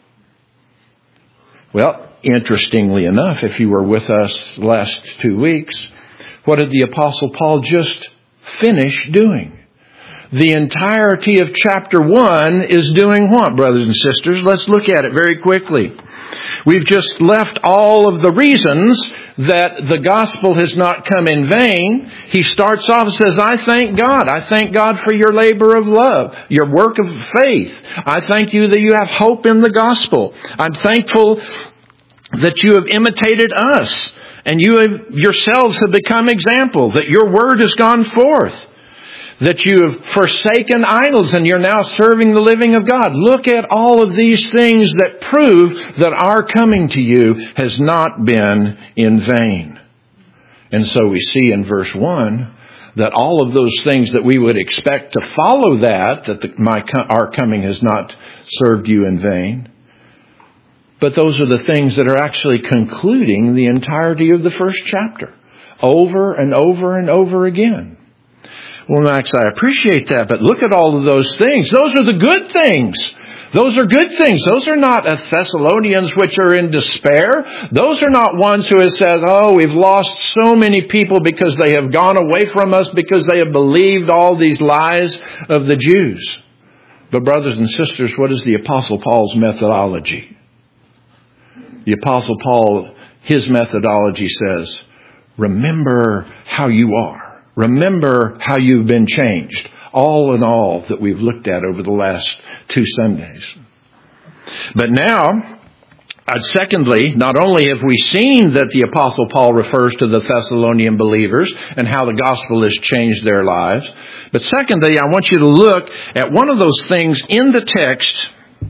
Well, interestingly enough, if you were with us the last 2 weeks, what did the Apostle Paul just finish doing? The entirety of chapter 1 is doing what, brothers and sisters? Let's look at it very quickly. We've just left all of the reasons that the gospel has not come in vain. He starts off and says, I thank God. I thank God for your labor of love, your work of faith. I thank you that you have hope in the gospel. I'm thankful that you have imitated us and you yourselves have become example, that your word has gone forth, that you have forsaken idols and you're now serving the living of God. Look at all of these things that prove that our coming to you has not been in vain. And so we see in verse 1 that all of those things that we would expect to follow that our coming has not served you in vain. But those are the things that are actually concluding the entirety of the first chapter over and over and over again. Well, Max, I appreciate that, but look at all of those things. Those are the good things. Those are good things. Those are not Thessalonians which are in despair. Those are not ones who have said, oh, we've lost so many people because they have gone away from us because they have believed all these lies of the Jews. But brothers and sisters, what is the Apostle Paul's methodology? The Apostle Paul, his methodology says, remember how you are. Remember how you've been changed. All in all that we've looked at over the last 2 Sundays. But now, secondly, not only have we seen that the Apostle Paul refers to the Thessalonian believers and how the gospel has changed their lives, but secondly, I want you to look at one of those things in the text,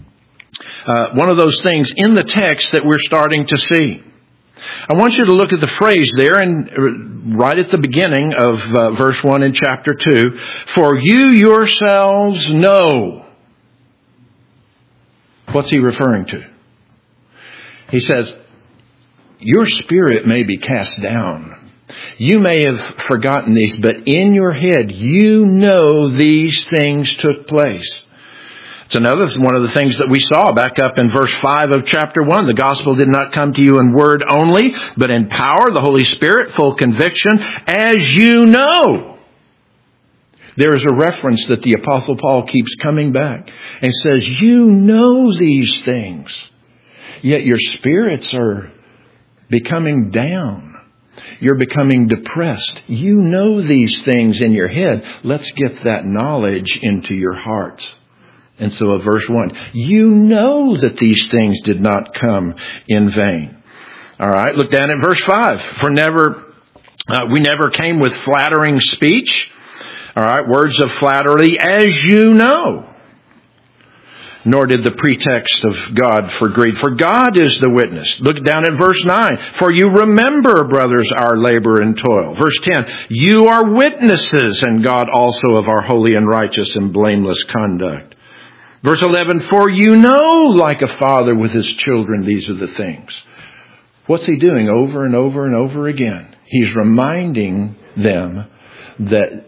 that we're starting to see. I want you to look at the phrase there and right at the beginning of verse 1 in chapter 2. For you yourselves know. What's he referring to? He says, your spirit may be cast down. You may have forgotten these, but in your head you know these things took place. It's another one of the things that we saw back up in verse 5 of chapter 1. The gospel did not come to you in word only, but in power, the Holy Spirit, full conviction, as you know. There is a reference that the Apostle Paul keeps coming back and says, you know these things, yet your spirits are becoming down. You're becoming depressed. You know these things in your head. Let's get that knowledge into your hearts. And so verse 1, you know that these things did not come in vain. All right, look down at verse 5. For we never came with flattering speech. All right, words of flattery, as you know. Nor did the pretext of God for greed. For God is the witness. Look down at verse 9. For you remember, brothers, our labor and toil. Verse 10. You are witnesses, and God also, of our holy and righteous and blameless conduct. Verse 11, for you know like a father with his children, these are the things. What's he doing over and over and over again? He's reminding them that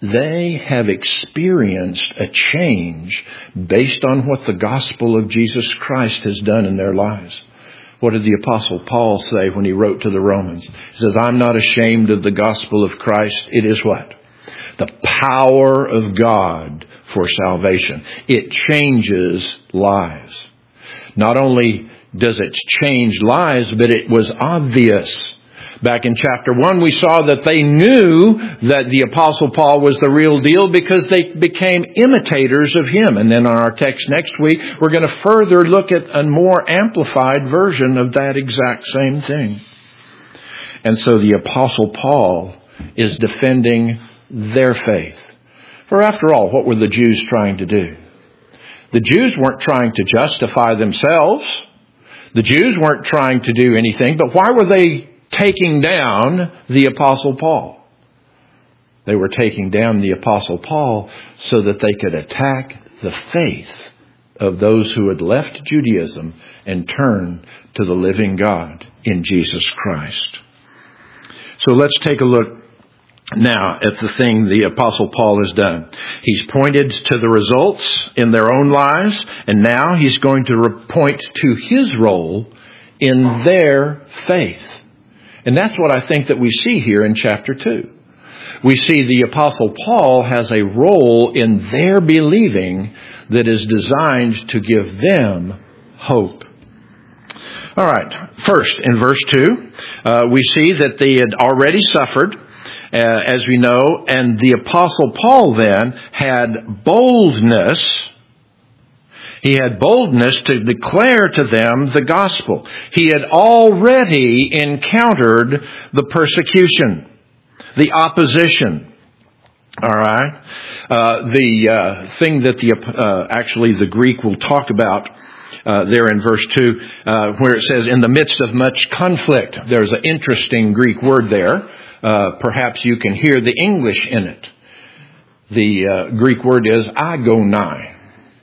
they have experienced a change based on what the gospel of Jesus Christ has done in their lives. What did the Apostle Paul say when he wrote to the Romans? He says, I'm not ashamed of the gospel of Christ. It is what? The power of God for salvation. It changes lives. Not only does it change lives, but it was obvious. Back in chapter 1, we saw that they knew that the Apostle Paul was the real deal because they became imitators of him. And then on our text next week, we're going to further look at a more amplified version of that exact same thing. And so the Apostle Paul is defending their faith. For after all, what were the Jews trying to do? The Jews weren't trying to justify themselves. The Jews weren't trying to do anything. But why were they taking down the Apostle Paul? They were taking down the Apostle Paul so that they could attack the faith of those who had left Judaism and turned to the living God in Jesus Christ. So let's take a look now at the thing the Apostle Paul has done. He's pointed to the results in their own lives, and now he's going to point to his role in their faith. And that's what I think that we see here in chapter 2. We see the Apostle Paul has a role in their believing that is designed to give them hope. All right. First, in verse 2, we see that they had already suffered, as we know, and the Apostle Paul then had boldness. He had boldness to declare to them the gospel. He had already encountered the persecution, the opposition. All right. The thing that actually the Greek will talk about there in verse 2, where it says, in the midst of much conflict. There's an interesting Greek word there. Perhaps you can hear the English in it. The Greek word is agonai.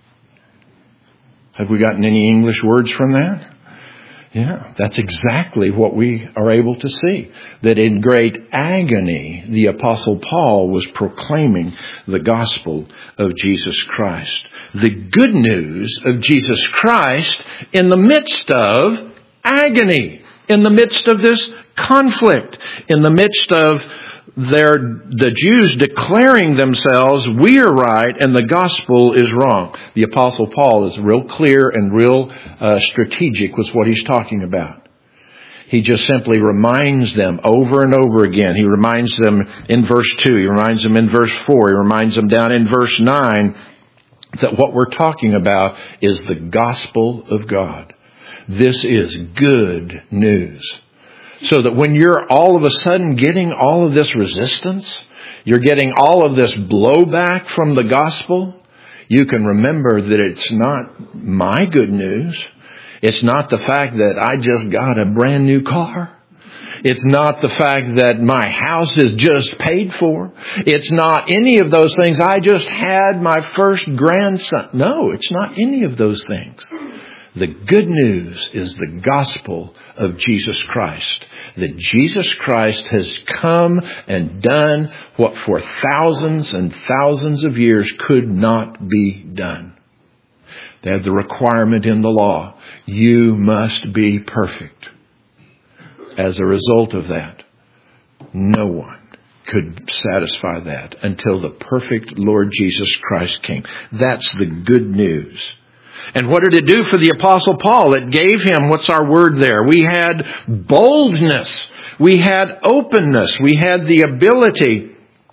Have we gotten any English words from that? Yeah, that's exactly what we are able to see. That in great agony, the Apostle Paul was proclaiming the gospel of Jesus Christ. The good news of Jesus Christ in the midst of agony, in the midst of this conflict, in the midst of the Jews declaring themselves, we are right and the gospel is wrong. The Apostle Paul is real clear and real strategic with what he's talking about. He just simply reminds them over and over again. He reminds them in verse 2. He reminds them in verse 4. He reminds them down in verse 9 that what we're talking about is the gospel of God. This is good news. So that when you're all of a sudden getting all of this resistance, you're getting all of this blowback from the gospel, you can remember that it's not my good news. It's not the fact that I just got a brand new car. It's not the fact that my house is just paid for. It's not any of those things. I just had my first grandson. No, it's not any of those things. The good news is the gospel of Jesus Christ. That Jesus Christ has come and done what for thousands and thousands of years could not be done. They had the requirement in the law. You must be perfect. As a result of that, no one could satisfy that until the perfect Lord Jesus Christ came. That's the good news. And what did it do for the Apostle Paul? It gave him, what's our word there? We had boldness. We had openness. We had the ability.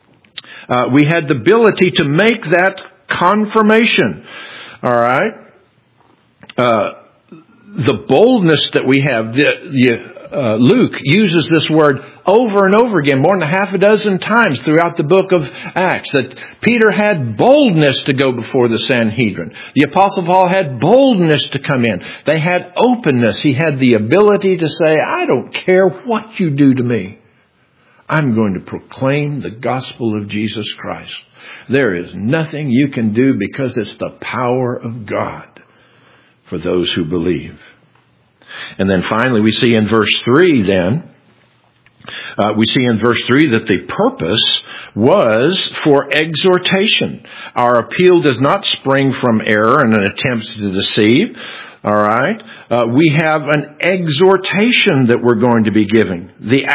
To make that confirmation. All right. The boldness that we have. Luke uses this word over and over again, more than half a dozen times throughout the book of Acts, that Peter had boldness to go before the Sanhedrin. The Apostle Paul had boldness to come in. They had openness. He had the ability to say, I don't care what you do to me. I'm going to proclaim the gospel of Jesus Christ. There is nothing you can do because it's the power of God for those who believe. And then finally we see in verse 3 then, We see in verse 3 that the purpose was for exhortation. Our appeal does not spring from error and an attempt to deceive. All right. We have an exhortation that we're going to be giving. The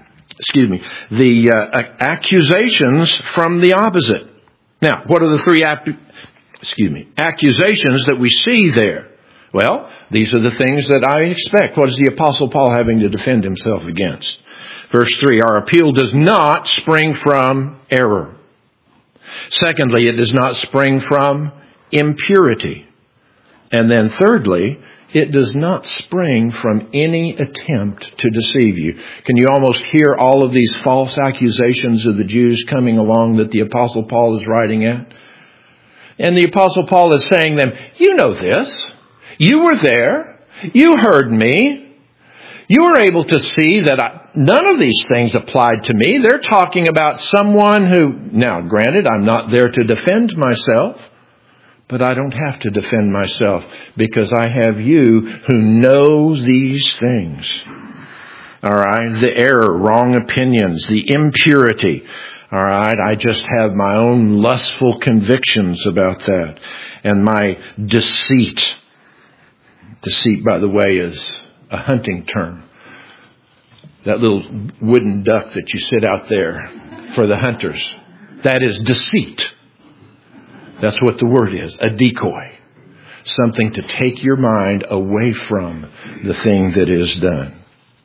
accusations from the opposite. Now, what are the three accusations that we see there? Well, these are the things that I expect. What is the Apostle Paul having to defend himself against? Verse 3, our appeal does not spring from error. Secondly, it does not spring from impurity. And then thirdly, it does not spring from any attempt to deceive you. Can you almost hear all of these false accusations of the Jews coming along that the Apostle Paul is writing at? And the Apostle Paul is saying to them, you know this. You were there. You heard me. You were able to see that none of these things applied to me. They're talking about someone who, now granted, I'm not there to defend myself. But I don't have to defend myself because I have you who know these things. All right. The error, wrong opinions, the impurity. All right. I just have my own lustful convictions about that. And my deceit. Deceit, by the way, is a hunting term. That little wooden duck that you sit out there for the hunters. That is deceit. That's what the word is, a decoy. Something to take your mind away from the thing that is done.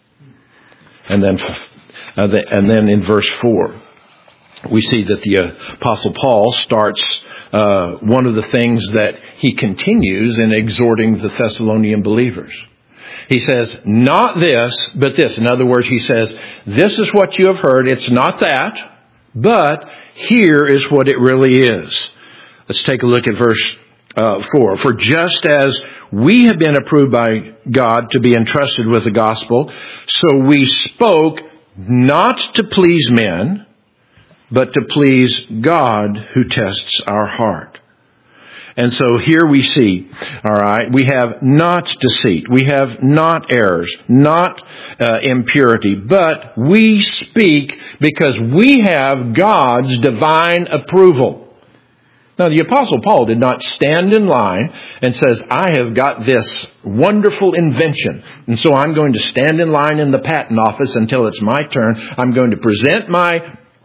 And then in verse 4, we see that the Apostle Paul starts one of the things that he continues in exhorting the Thessalonian believers. He says, not this, but this. In other words, he says, this is what you have heard. It's not that, but here is what it really is. Let's take a look at verse 4. For just as we have been approved by God to be entrusted with the gospel, so we spoke not to please men, but to please God who tests our heart. And so here we see, all right, we have not deceit, we have not errors, not impurity, but we speak because we have God's divine approval. Now, the Apostle Paul did not stand in line and says, I have got this wonderful invention, and so I'm going to stand in line in the patent office until it's my turn. I'm going to present my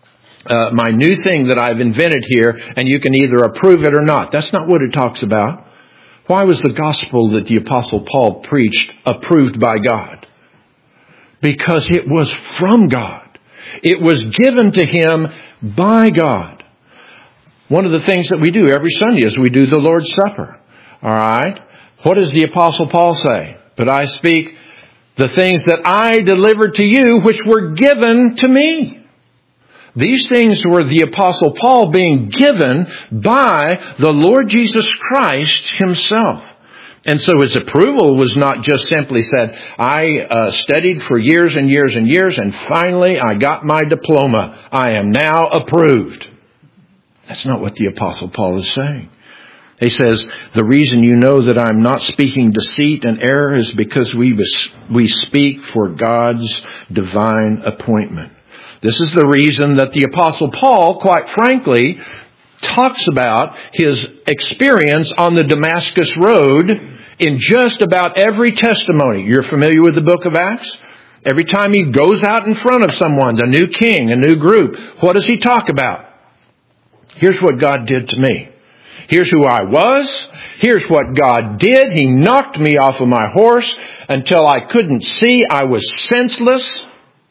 new thing that I've invented here, and you can either approve it or not. That's not what it talks about. Why was the gospel that the Apostle Paul preached approved by God? Because it was from God. It was given to him by God. One of the things that we do every Sunday is we do the Lord's Supper. All right? What does the Apostle Paul say? But I speak the things that I delivered to you, which were given to me. These things were the Apostle Paul being given by the Lord Jesus Christ himself. And so his approval was not just simply said, I studied for years and years and years, and finally I got my diploma. I am now approved. That's not what the Apostle Paul is saying. He says, the reason you know that I'm not speaking deceit and error is because we speak for God's divine appointment. This is the reason that the Apostle Paul, quite frankly, talks about his experience on the Damascus Road in just about every testimony. You're familiar with the book of Acts? Every time he goes out in front of someone, a new king, a new group, what does he talk about? Here's what God did to me. Here's who I was. Here's what God did. He knocked me off of my horse until I couldn't see. I was senseless.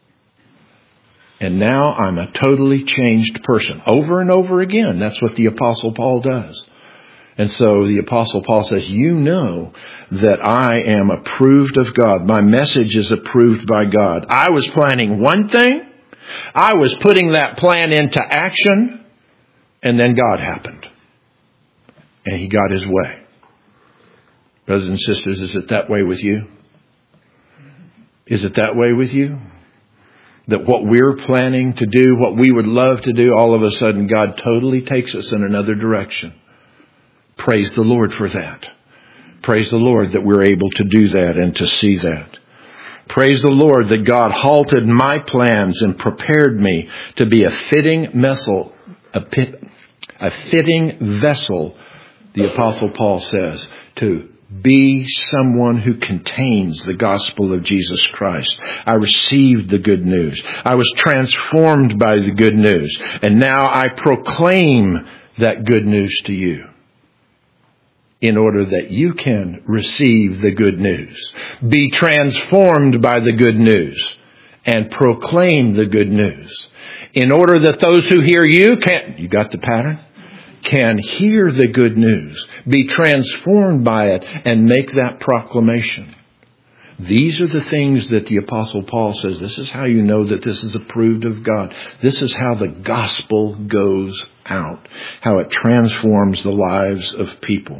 And now I'm a totally changed person. Over and over again. That's what the Apostle Paul does. And so the Apostle Paul says, you know that I am approved of God. My message is approved by God. I was planning one thing. I was putting that plan into action. And then God happened. And he got his way. Brothers and sisters, is it that way with you? Is it that way with you? That what we're planning to do, what we would love to do, all of a sudden God totally takes us in another direction. Praise the Lord for that. Praise the Lord that we're able to do that and to see that. Praise the Lord that God halted my plans and prepared me to be a fitting vessel, the Apostle Paul says, to be someone who contains the gospel of Jesus Christ. I received the good news. I was transformed by the good news. And now I proclaim that good news to you in order that you can receive the good news. Be transformed by the good news and proclaim the good news in order that those who hear you you got the pattern? Can hear the good news, be transformed by it, and make that proclamation. These are the things that the Apostle Paul says, this is how you know that this is approved of God. This is how the gospel goes out, how it transforms the lives of people.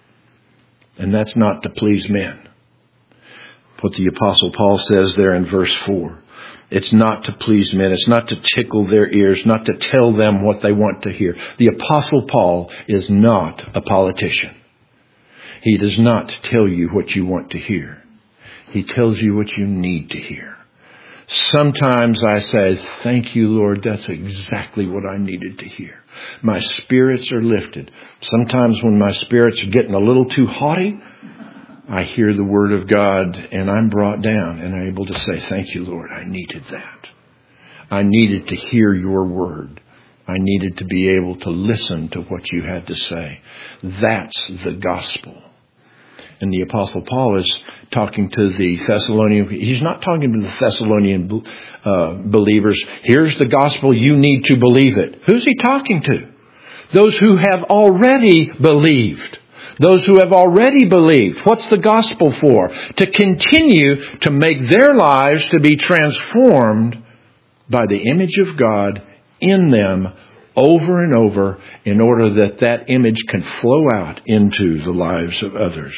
And that's not to please men. What the Apostle Paul says there in verse 4. It's not to please men. It's not to tickle their ears, not to tell them what they want to hear. The Apostle Paul is not a politician. He does not tell you what you want to hear. He tells you what you need to hear. Sometimes I say, thank you, Lord, that's exactly what I needed to hear. My spirits are lifted. Sometimes when my spirits are getting a little too haughty, I hear the Word of God and I'm brought down and I'm able to say, thank you, Lord, I needed that. I needed to hear your Word. I needed to be able to listen to what you had to say. That's the gospel. And the Apostle Paul is talking to the Thessalonian. He's not talking to the Thessalonian believers. Here's the gospel. You need to believe it. Who's he talking to? Those who have already believed. Those who have already believed. What's the gospel for? To continue to make their lives to be transformed by the image of God in them over and over in order that that image can flow out into the lives of others.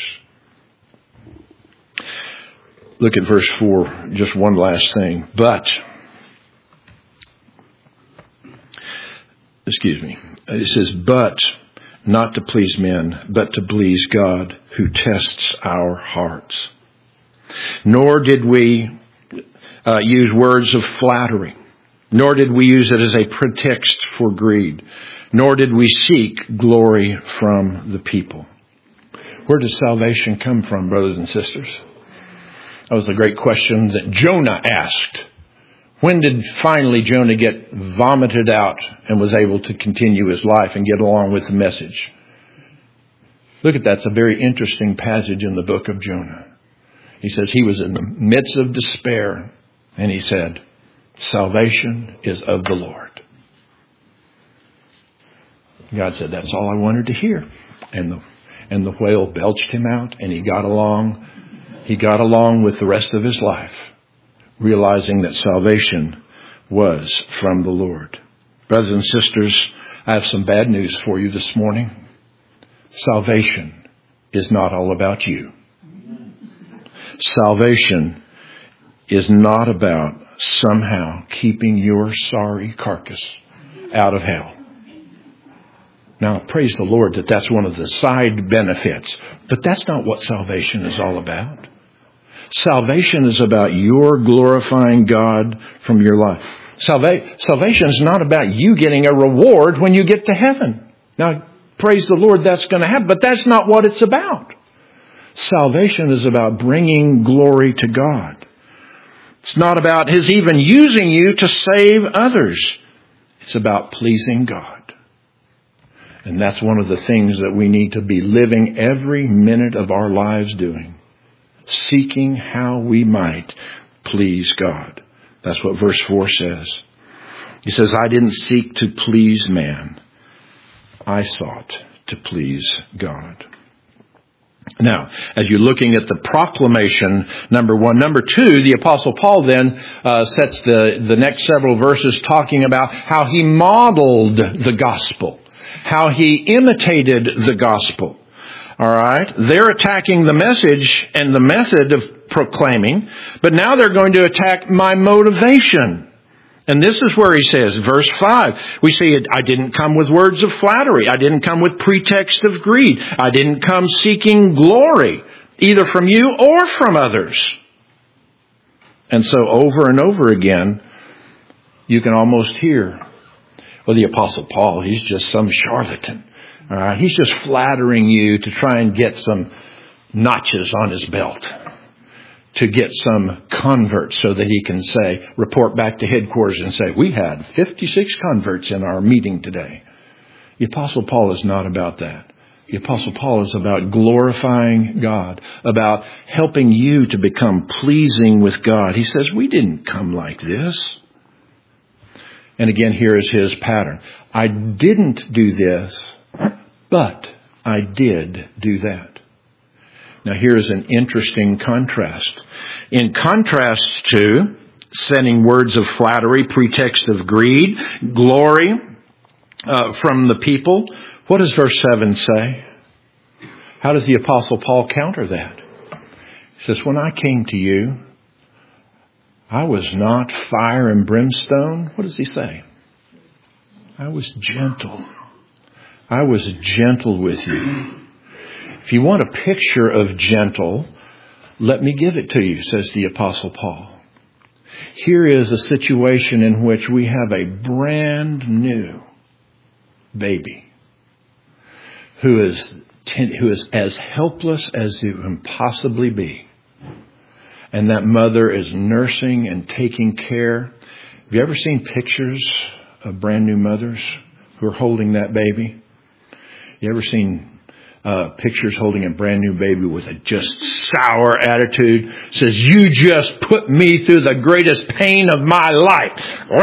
Look at verse 4, just one last thing. It says, but not to please men, but to please God who tests our hearts. Nor did we use words of flattery, nor did we use it as a pretext for greed, nor did we seek glory from the people. Where does salvation come from, brothers and sisters? That was a great question that Jonah asked. When did finally Jonah get vomited out and was able to continue his life and get along with the message? Look at that. It's a very interesting passage in the book of Jonah. He says he was in the midst of despair and he said, salvation is of the Lord. God said, that's all I wanted to hear. And the whale belched him out and he got along with the rest of his life, realizing that salvation was from the Lord. Brothers and sisters, I have some bad news for you this morning. Salvation is not all about you. Salvation is not about somehow keeping your sorry carcass out of hell. Now, praise the Lord that that's one of the side benefits, but that's not what salvation is all about. Salvation is about your glorifying God from your life. Salvation is not about you getting a reward when you get to heaven. Now, praise the Lord, that's going to happen, but that's not what it's about. Salvation is about bringing glory to God. It's not about His even using you to save others. It's about pleasing God. And that's one of the things that we need to be living every minute of our lives doing. Seeking how we might please God. That's what verse 4 says. He says, I didn't seek to please man. I sought to please God. Now, as you're looking at the proclamation, number 1. Number 2, the Apostle Paul then sets the next several verses talking about how he modeled the gospel. How he imitated the gospel. All right. They're attacking the message and the method of proclaiming, but now they're going to attack my motivation. And this is where he says, verse 5, we see, I didn't come with words of flattery. I didn't come with pretext of greed. I didn't come seeking glory, either from you or from others. And so over and over again, you can almost hear, well, the Apostle Paul, he's just some charlatan. All right? He's just flattering you to try and get some notches on his belt, to get some converts so that he can say, report back to headquarters and say, we had 56 converts in our meeting today. The Apostle Paul is not about that. The Apostle Paul is about glorifying God, about helping you to become pleasing with God. He says, we didn't come like this. And again, here is his pattern. I didn't do this, but I did do that. Now here's an interesting contrast. In contrast to sending words of flattery, pretext of greed, glory from the people, what does verse 7 say? How does the Apostle Paul counter that? He says, when I came to you, I was not fire and brimstone. What does he say? I was gentle. I was gentle with you. If you want a picture of gentle, let me give it to you, says the Apostle Paul. Here is a situation in which we have a brand new baby who is as helpless as you can possibly be. And that mother is nursing and taking care. Have you ever seen pictures of brand new mothers who are holding that baby? You ever seen pictures holding a brand new baby with a just sour attitude? Says, you just put me through the greatest pain of my life.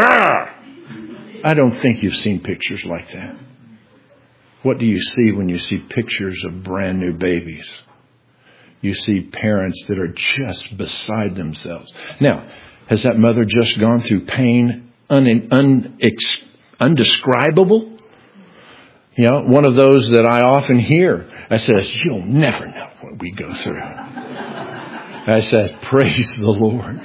I don't think you've seen pictures like that. What do you see when you see pictures of brand new babies? You see parents that are just beside themselves. Now, has that mother just gone through pain undescribable? You know, one of those that I often hear. I says, you'll never know what we go through. I said, praise the Lord.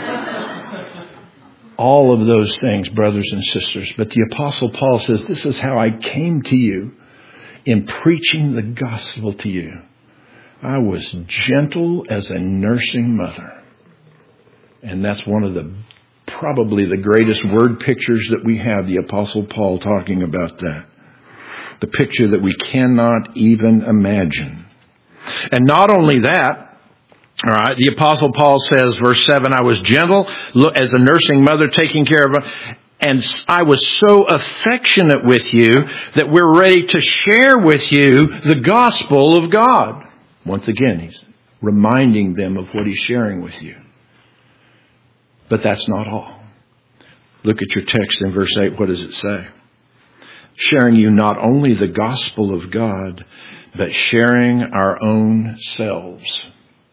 All of those things, brothers and sisters. But the Apostle Paul says, this is how I came to you in preaching the gospel to you. I was gentle as a nursing mother. And that's one of probably the greatest word pictures that we have, the Apostle Paul talking about that. The picture that we cannot even imagine. And not only that, all right, the Apostle Paul says, verse 7, I was gentle as a nursing mother taking care of her. And I was so affectionate with you that we're ready to share with you the gospel of God. Once again, he's reminding them of what he's sharing with you. But that's not all. Look at your text in verse 8. What does it say? Sharing you not only the gospel of God, but sharing our own selves.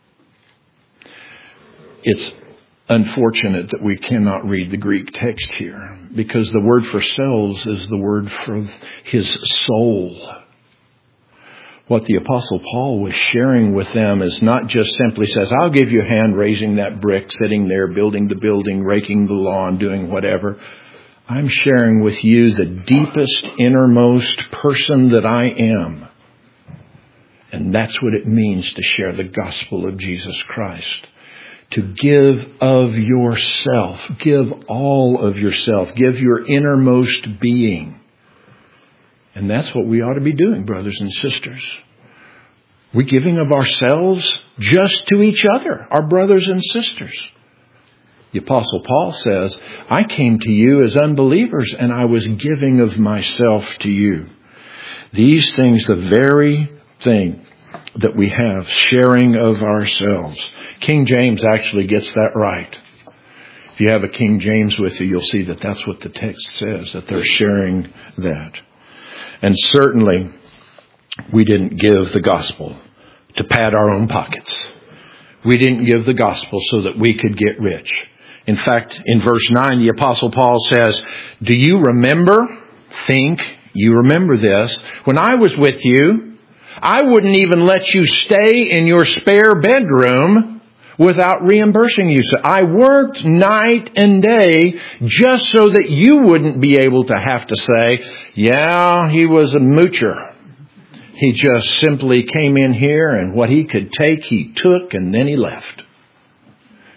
It's unfortunate that we cannot read the Greek text here, because the word for selves is the word for his soul. What the Apostle Paul was sharing with them is not just simply says, I'll give you a hand raising that brick, sitting there, building the building, raking the lawn, doing whatever. I'm sharing with you the deepest, innermost person that I am. And that's what it means to share the gospel of Jesus Christ. To give of yourself. Give all of yourself. Give your innermost being. And that's what we ought to be doing, brothers and sisters. We're giving of ourselves just to each other, our brothers and sisters. The Apostle Paul says, I came to you as unbelievers and I was giving of myself to you. These things, the very thing that we have, sharing of ourselves. King James actually gets that right. If you have a King James with you, you'll see that that's what the text says, that they're sharing that. And certainly, we didn't give the gospel to pad our own pockets. We didn't give the gospel so that we could get rich. In fact, in verse 9, the Apostle Paul says, do you think you remember this? When I was with you, I wouldn't even let you stay in your spare bedroom without reimbursing you. So I worked night and day just so that you wouldn't be able to have to say, yeah, he was a moocher. He just simply came in here and what he could take, he took and then he left.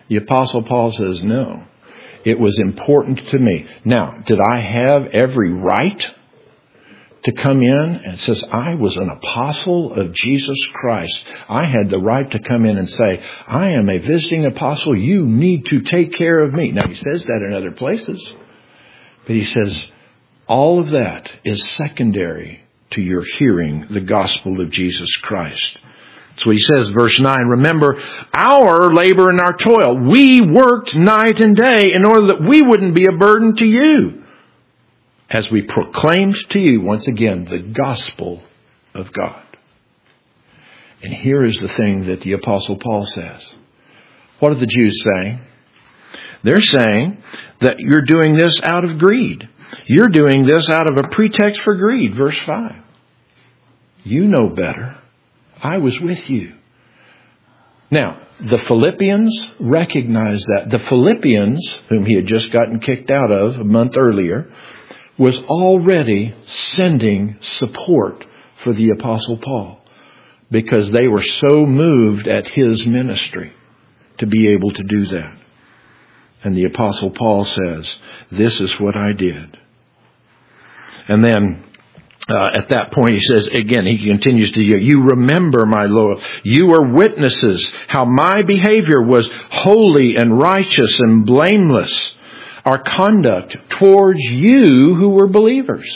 The Apostle Paul says, no, it was important to me. Now, did I have every right to come in? And it says, I was an apostle of Jesus Christ. I had the right to come in and say, I am a visiting apostle. You need to take care of me. Now, he says that in other places. But he says, all of that is secondary to your hearing the gospel of Jesus Christ. That's what he says, verse 9. Remember our labor and our toil. We worked night and day in order that we wouldn't be a burden to you, as we proclaimed to you, once again, the gospel of God. And here is the thing that the Apostle Paul says. What are the Jews saying? They're saying that you're doing this out of greed. You're doing this out of a pretext for greed. Verse 5. You know better. I was with you. Now, the Philippians recognized that. The Philippians, whom he had just gotten kicked out of a month earlier, was already sending support for the Apostle Paul because they were so moved at his ministry to be able to do that. And the Apostle Paul says, this is what I did. And then at that point he says, again, he continues to, you remember, my Lord, you are witnesses how my behavior was holy and righteous and blameless. Our conduct towards you who were believers.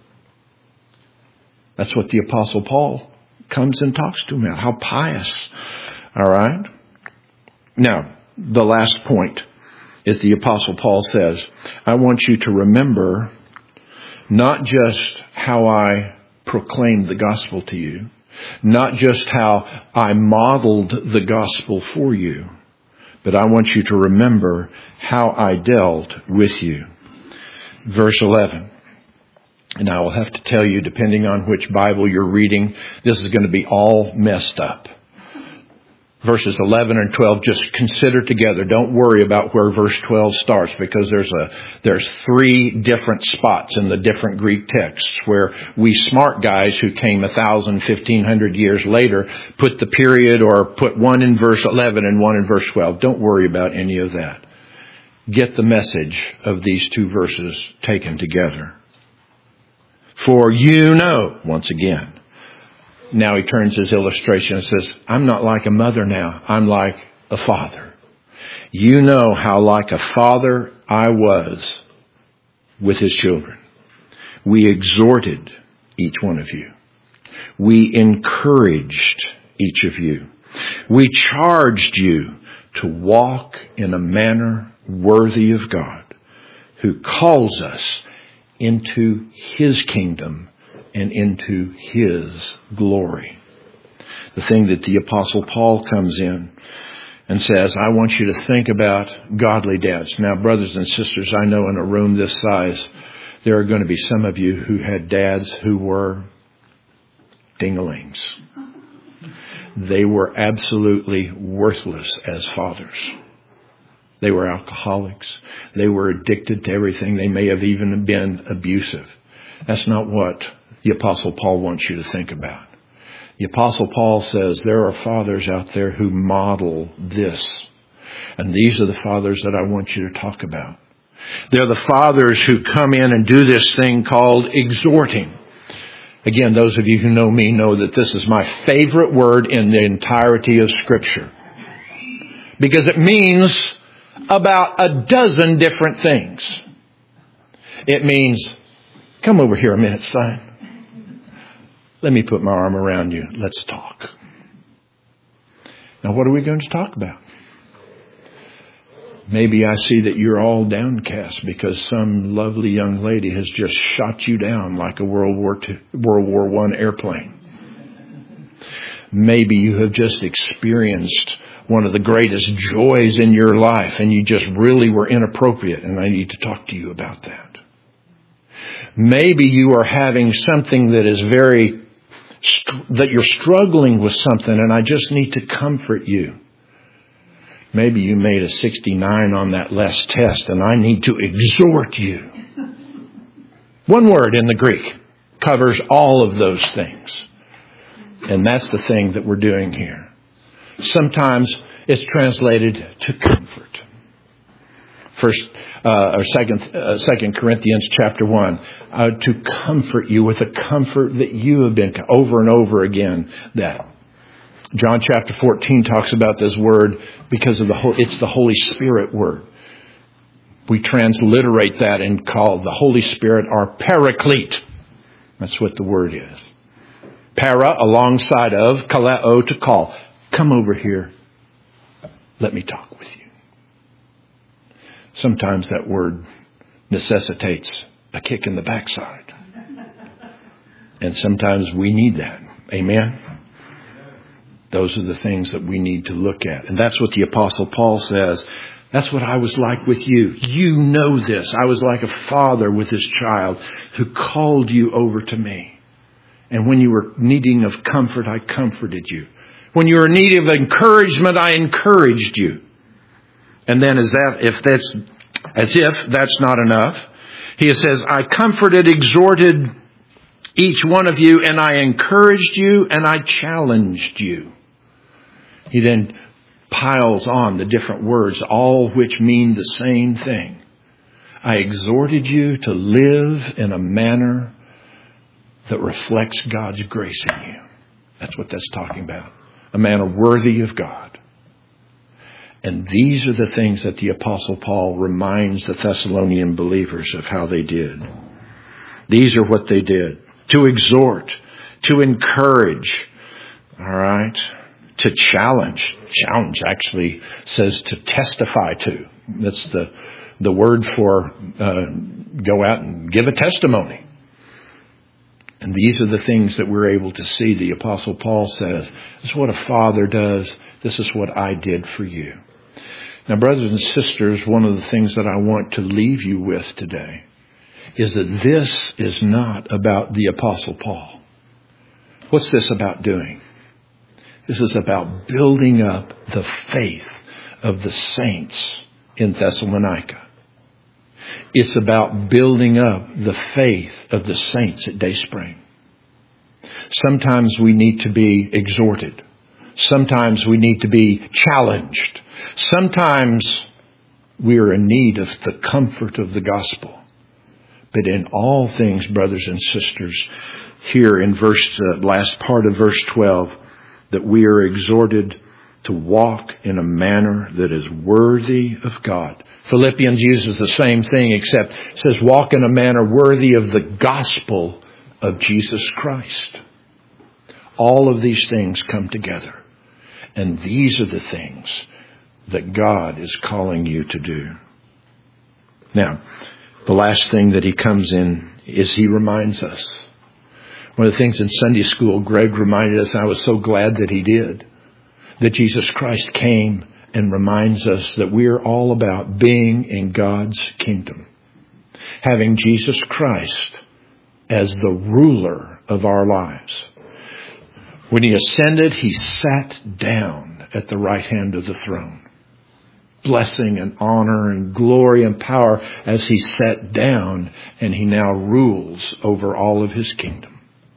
That's what the Apostle Paul comes and talks to him about. How pious. All right. Now, the last point is the Apostle Paul says, I want you to remember not just how I proclaimed the gospel to you, not just how I modeled the gospel for you, but I want you to remember how I dealt with you. Verse 11. And I will have to tell you, depending on which Bible you're reading, this is going to be all messed up. Verses 11 and 12, just consider together. Don't worry about where verse 12 starts, because there's three different spots in the different Greek texts where we smart guys who came 1,000, 1,500 years later put the period or put one in verse 11 and one in verse 12. Don't worry about any of that. Get the message of these two verses taken together. For you know, once again. Now he turns his illustration and says, I'm not like a mother now. I'm like a father. You know how like a father I was with his children. We exhorted each one of you. We encouraged each of you. We charged you to walk in a manner worthy of God, who calls us into his kingdom and into his glory. The thing that the Apostle Paul comes in and says, I want you to think about godly dads. Now, brothers and sisters, I know in a room this size, there are going to be some of you who had dads who were dinglings. They were absolutely worthless as fathers. They were alcoholics. They were addicted to everything. They may have even been abusive. That's not what the Apostle Paul wants you to think about. The Apostle Paul says there are fathers out there who model this. And these are the fathers that I want you to talk about. They're the fathers who come in and do this thing called exhorting. Again, those of you who know me know that this is my favorite word in the entirety of Scripture. Because it means about a dozen different things. It means, come over here a minute, son. Let me put my arm around you. Let's talk. Now, what are we going to talk about? Maybe I see that you're all downcast because some lovely young lady has just shot you down like a World War I airplane. Maybe you have just experienced one of the greatest joys in your life and you just really were inappropriate, and I need to talk to you about that. Maybe you are having something that is that you're struggling with something, and I just need to comfort you. Maybe you made a 69 on that last test, and I need to exhort you. One word in the Greek covers all of those things. And that's the thing that we're doing here. Sometimes It's translated to comfort. Second Corinthians chapter 1, to comfort you with the comfort that you have been, over and over again. That John chapter 14 talks about this word because of it's the Holy Spirit word. We transliterate that and call the Holy Spirit our paraclete. That's what the word is. Para, alongside of, kaleo, to call. Come over here. Let me talk with you. Sometimes that word necessitates a kick in the backside. And sometimes we need that. Amen? Those are the things that we need to look at. And that's what the Apostle Paul says. That's what I was like with you. You know this. I was like a father with his child who called you over to me. And when you were needing of comfort, I comforted you. When you were in need of encouragement, I encouraged you. And then as if that's not enough, he says, I comforted, exhorted each one of you, and I encouraged you, and I challenged you. He then piles on the different words, all which mean the same thing. I exhorted you to live in a manner that reflects God's grace in you. That's what that's talking about. A manner worthy of God. And these are the things that the Apostle Paul reminds the Thessalonian believers of how they did. These are what they did. To exhort, to encourage, all right, to challenge. Challenge actually says to testify to. That's the word for go out and give a testimony. And these are the things that we're able to see. The Apostle Paul says, this is what a father does. This is what I did for you. Now, brothers and sisters, one of the things that I want to leave you with today is that this is not about the Apostle Paul. What's this about doing? This is about building up the faith of the saints in Thessalonica. It's about building up the faith of the saints at Dayspring. Sometimes we need to be exhorted. Sometimes we need to be challenged. Sometimes we are in need of the comfort of the gospel. But in all things, brothers and sisters, here in last part of verse 12, that we are exhorted to walk in a manner that is worthy of God. Philippians uses the same thing, except it says walk in a manner worthy of the gospel of Jesus Christ. All of these things come together. And these are the things that God is calling you to do. Now, the last thing that he comes in is he reminds us. One of the things in Sunday school, Greg reminded us, and I was so glad that he did, that Jesus Christ came and reminds us that we are all about being in God's kingdom. Having Jesus Christ as the ruler of our lives. When he ascended, he sat down at the right hand of the throne. Blessing and honor and glory and power as he sat down, and he now rules over all of his kingdom.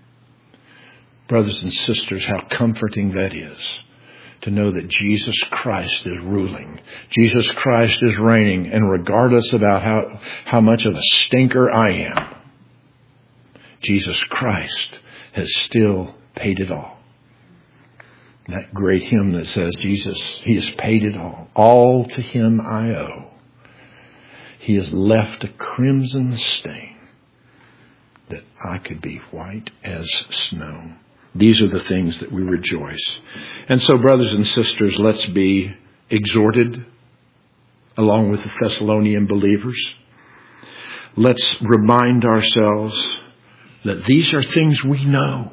Brothers and sisters, how comforting that is to know that Jesus Christ is ruling. Jesus Christ is reigning, and regardless about how much of a stinker I am, Jesus Christ has still paid it all. That great hymn that says, Jesus, he has paid it all. All to him I owe. He has left a crimson stain that I could be white as snow. These are the things that we rejoice. And so, brothers and sisters, let's be exhorted along with the Thessalonian believers. Let's remind ourselves that these are things we know.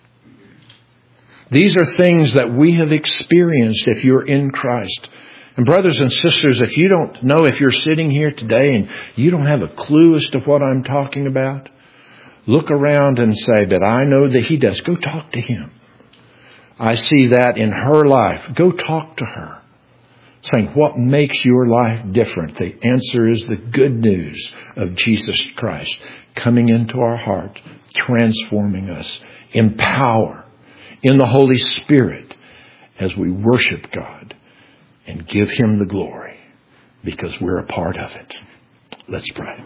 These are things that we have experienced if you're in Christ. And brothers and sisters, if you don't know, if you're sitting here today and you don't have a clue as to what I'm talking about, look around and say, but I know that he does. Go talk to him. I see that in her life. Go talk to her. Saying, what makes your life different? The answer is the good news of Jesus Christ coming into our heart, transforming us in power, in the Holy Spirit, as we worship God and give Him the glory because we're a part of it. Let's pray.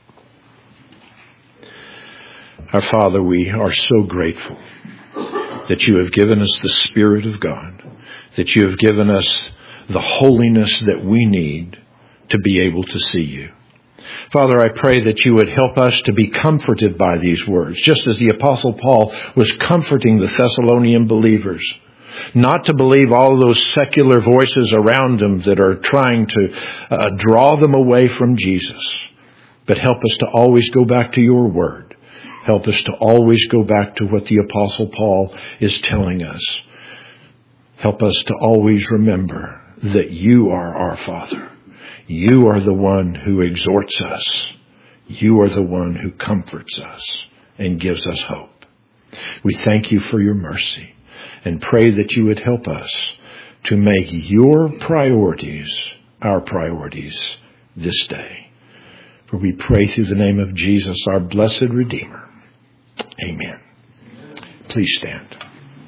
Our Father, we are so grateful that You have given us the Spirit of God, that You have given us the holiness that we need to be able to see You. Father, I pray that You would help us to be comforted by these words, just as the Apostle Paul was comforting the Thessalonian believers, not to believe all those secular voices around them that are trying to draw them away from Jesus, but help us to always go back to Your Word. Help us to always go back to what the Apostle Paul is telling us. Help us to always remember that You are our Father. You are the one who exhorts us. You are the one who comforts us and gives us hope. We thank You for Your mercy and pray that You would help us to make Your priorities our priorities this day. For we pray through the name of Jesus, our blessed Redeemer. Amen. Please stand.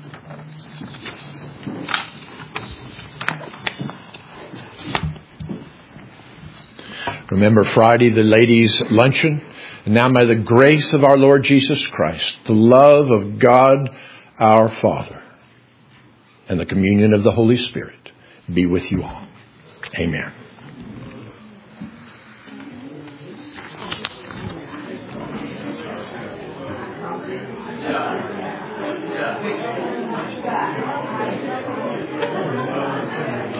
Remember Friday, the ladies' luncheon. And now may the grace of our Lord Jesus Christ, the love of God our Father, and the communion of the Holy Spirit be with you all. Amen.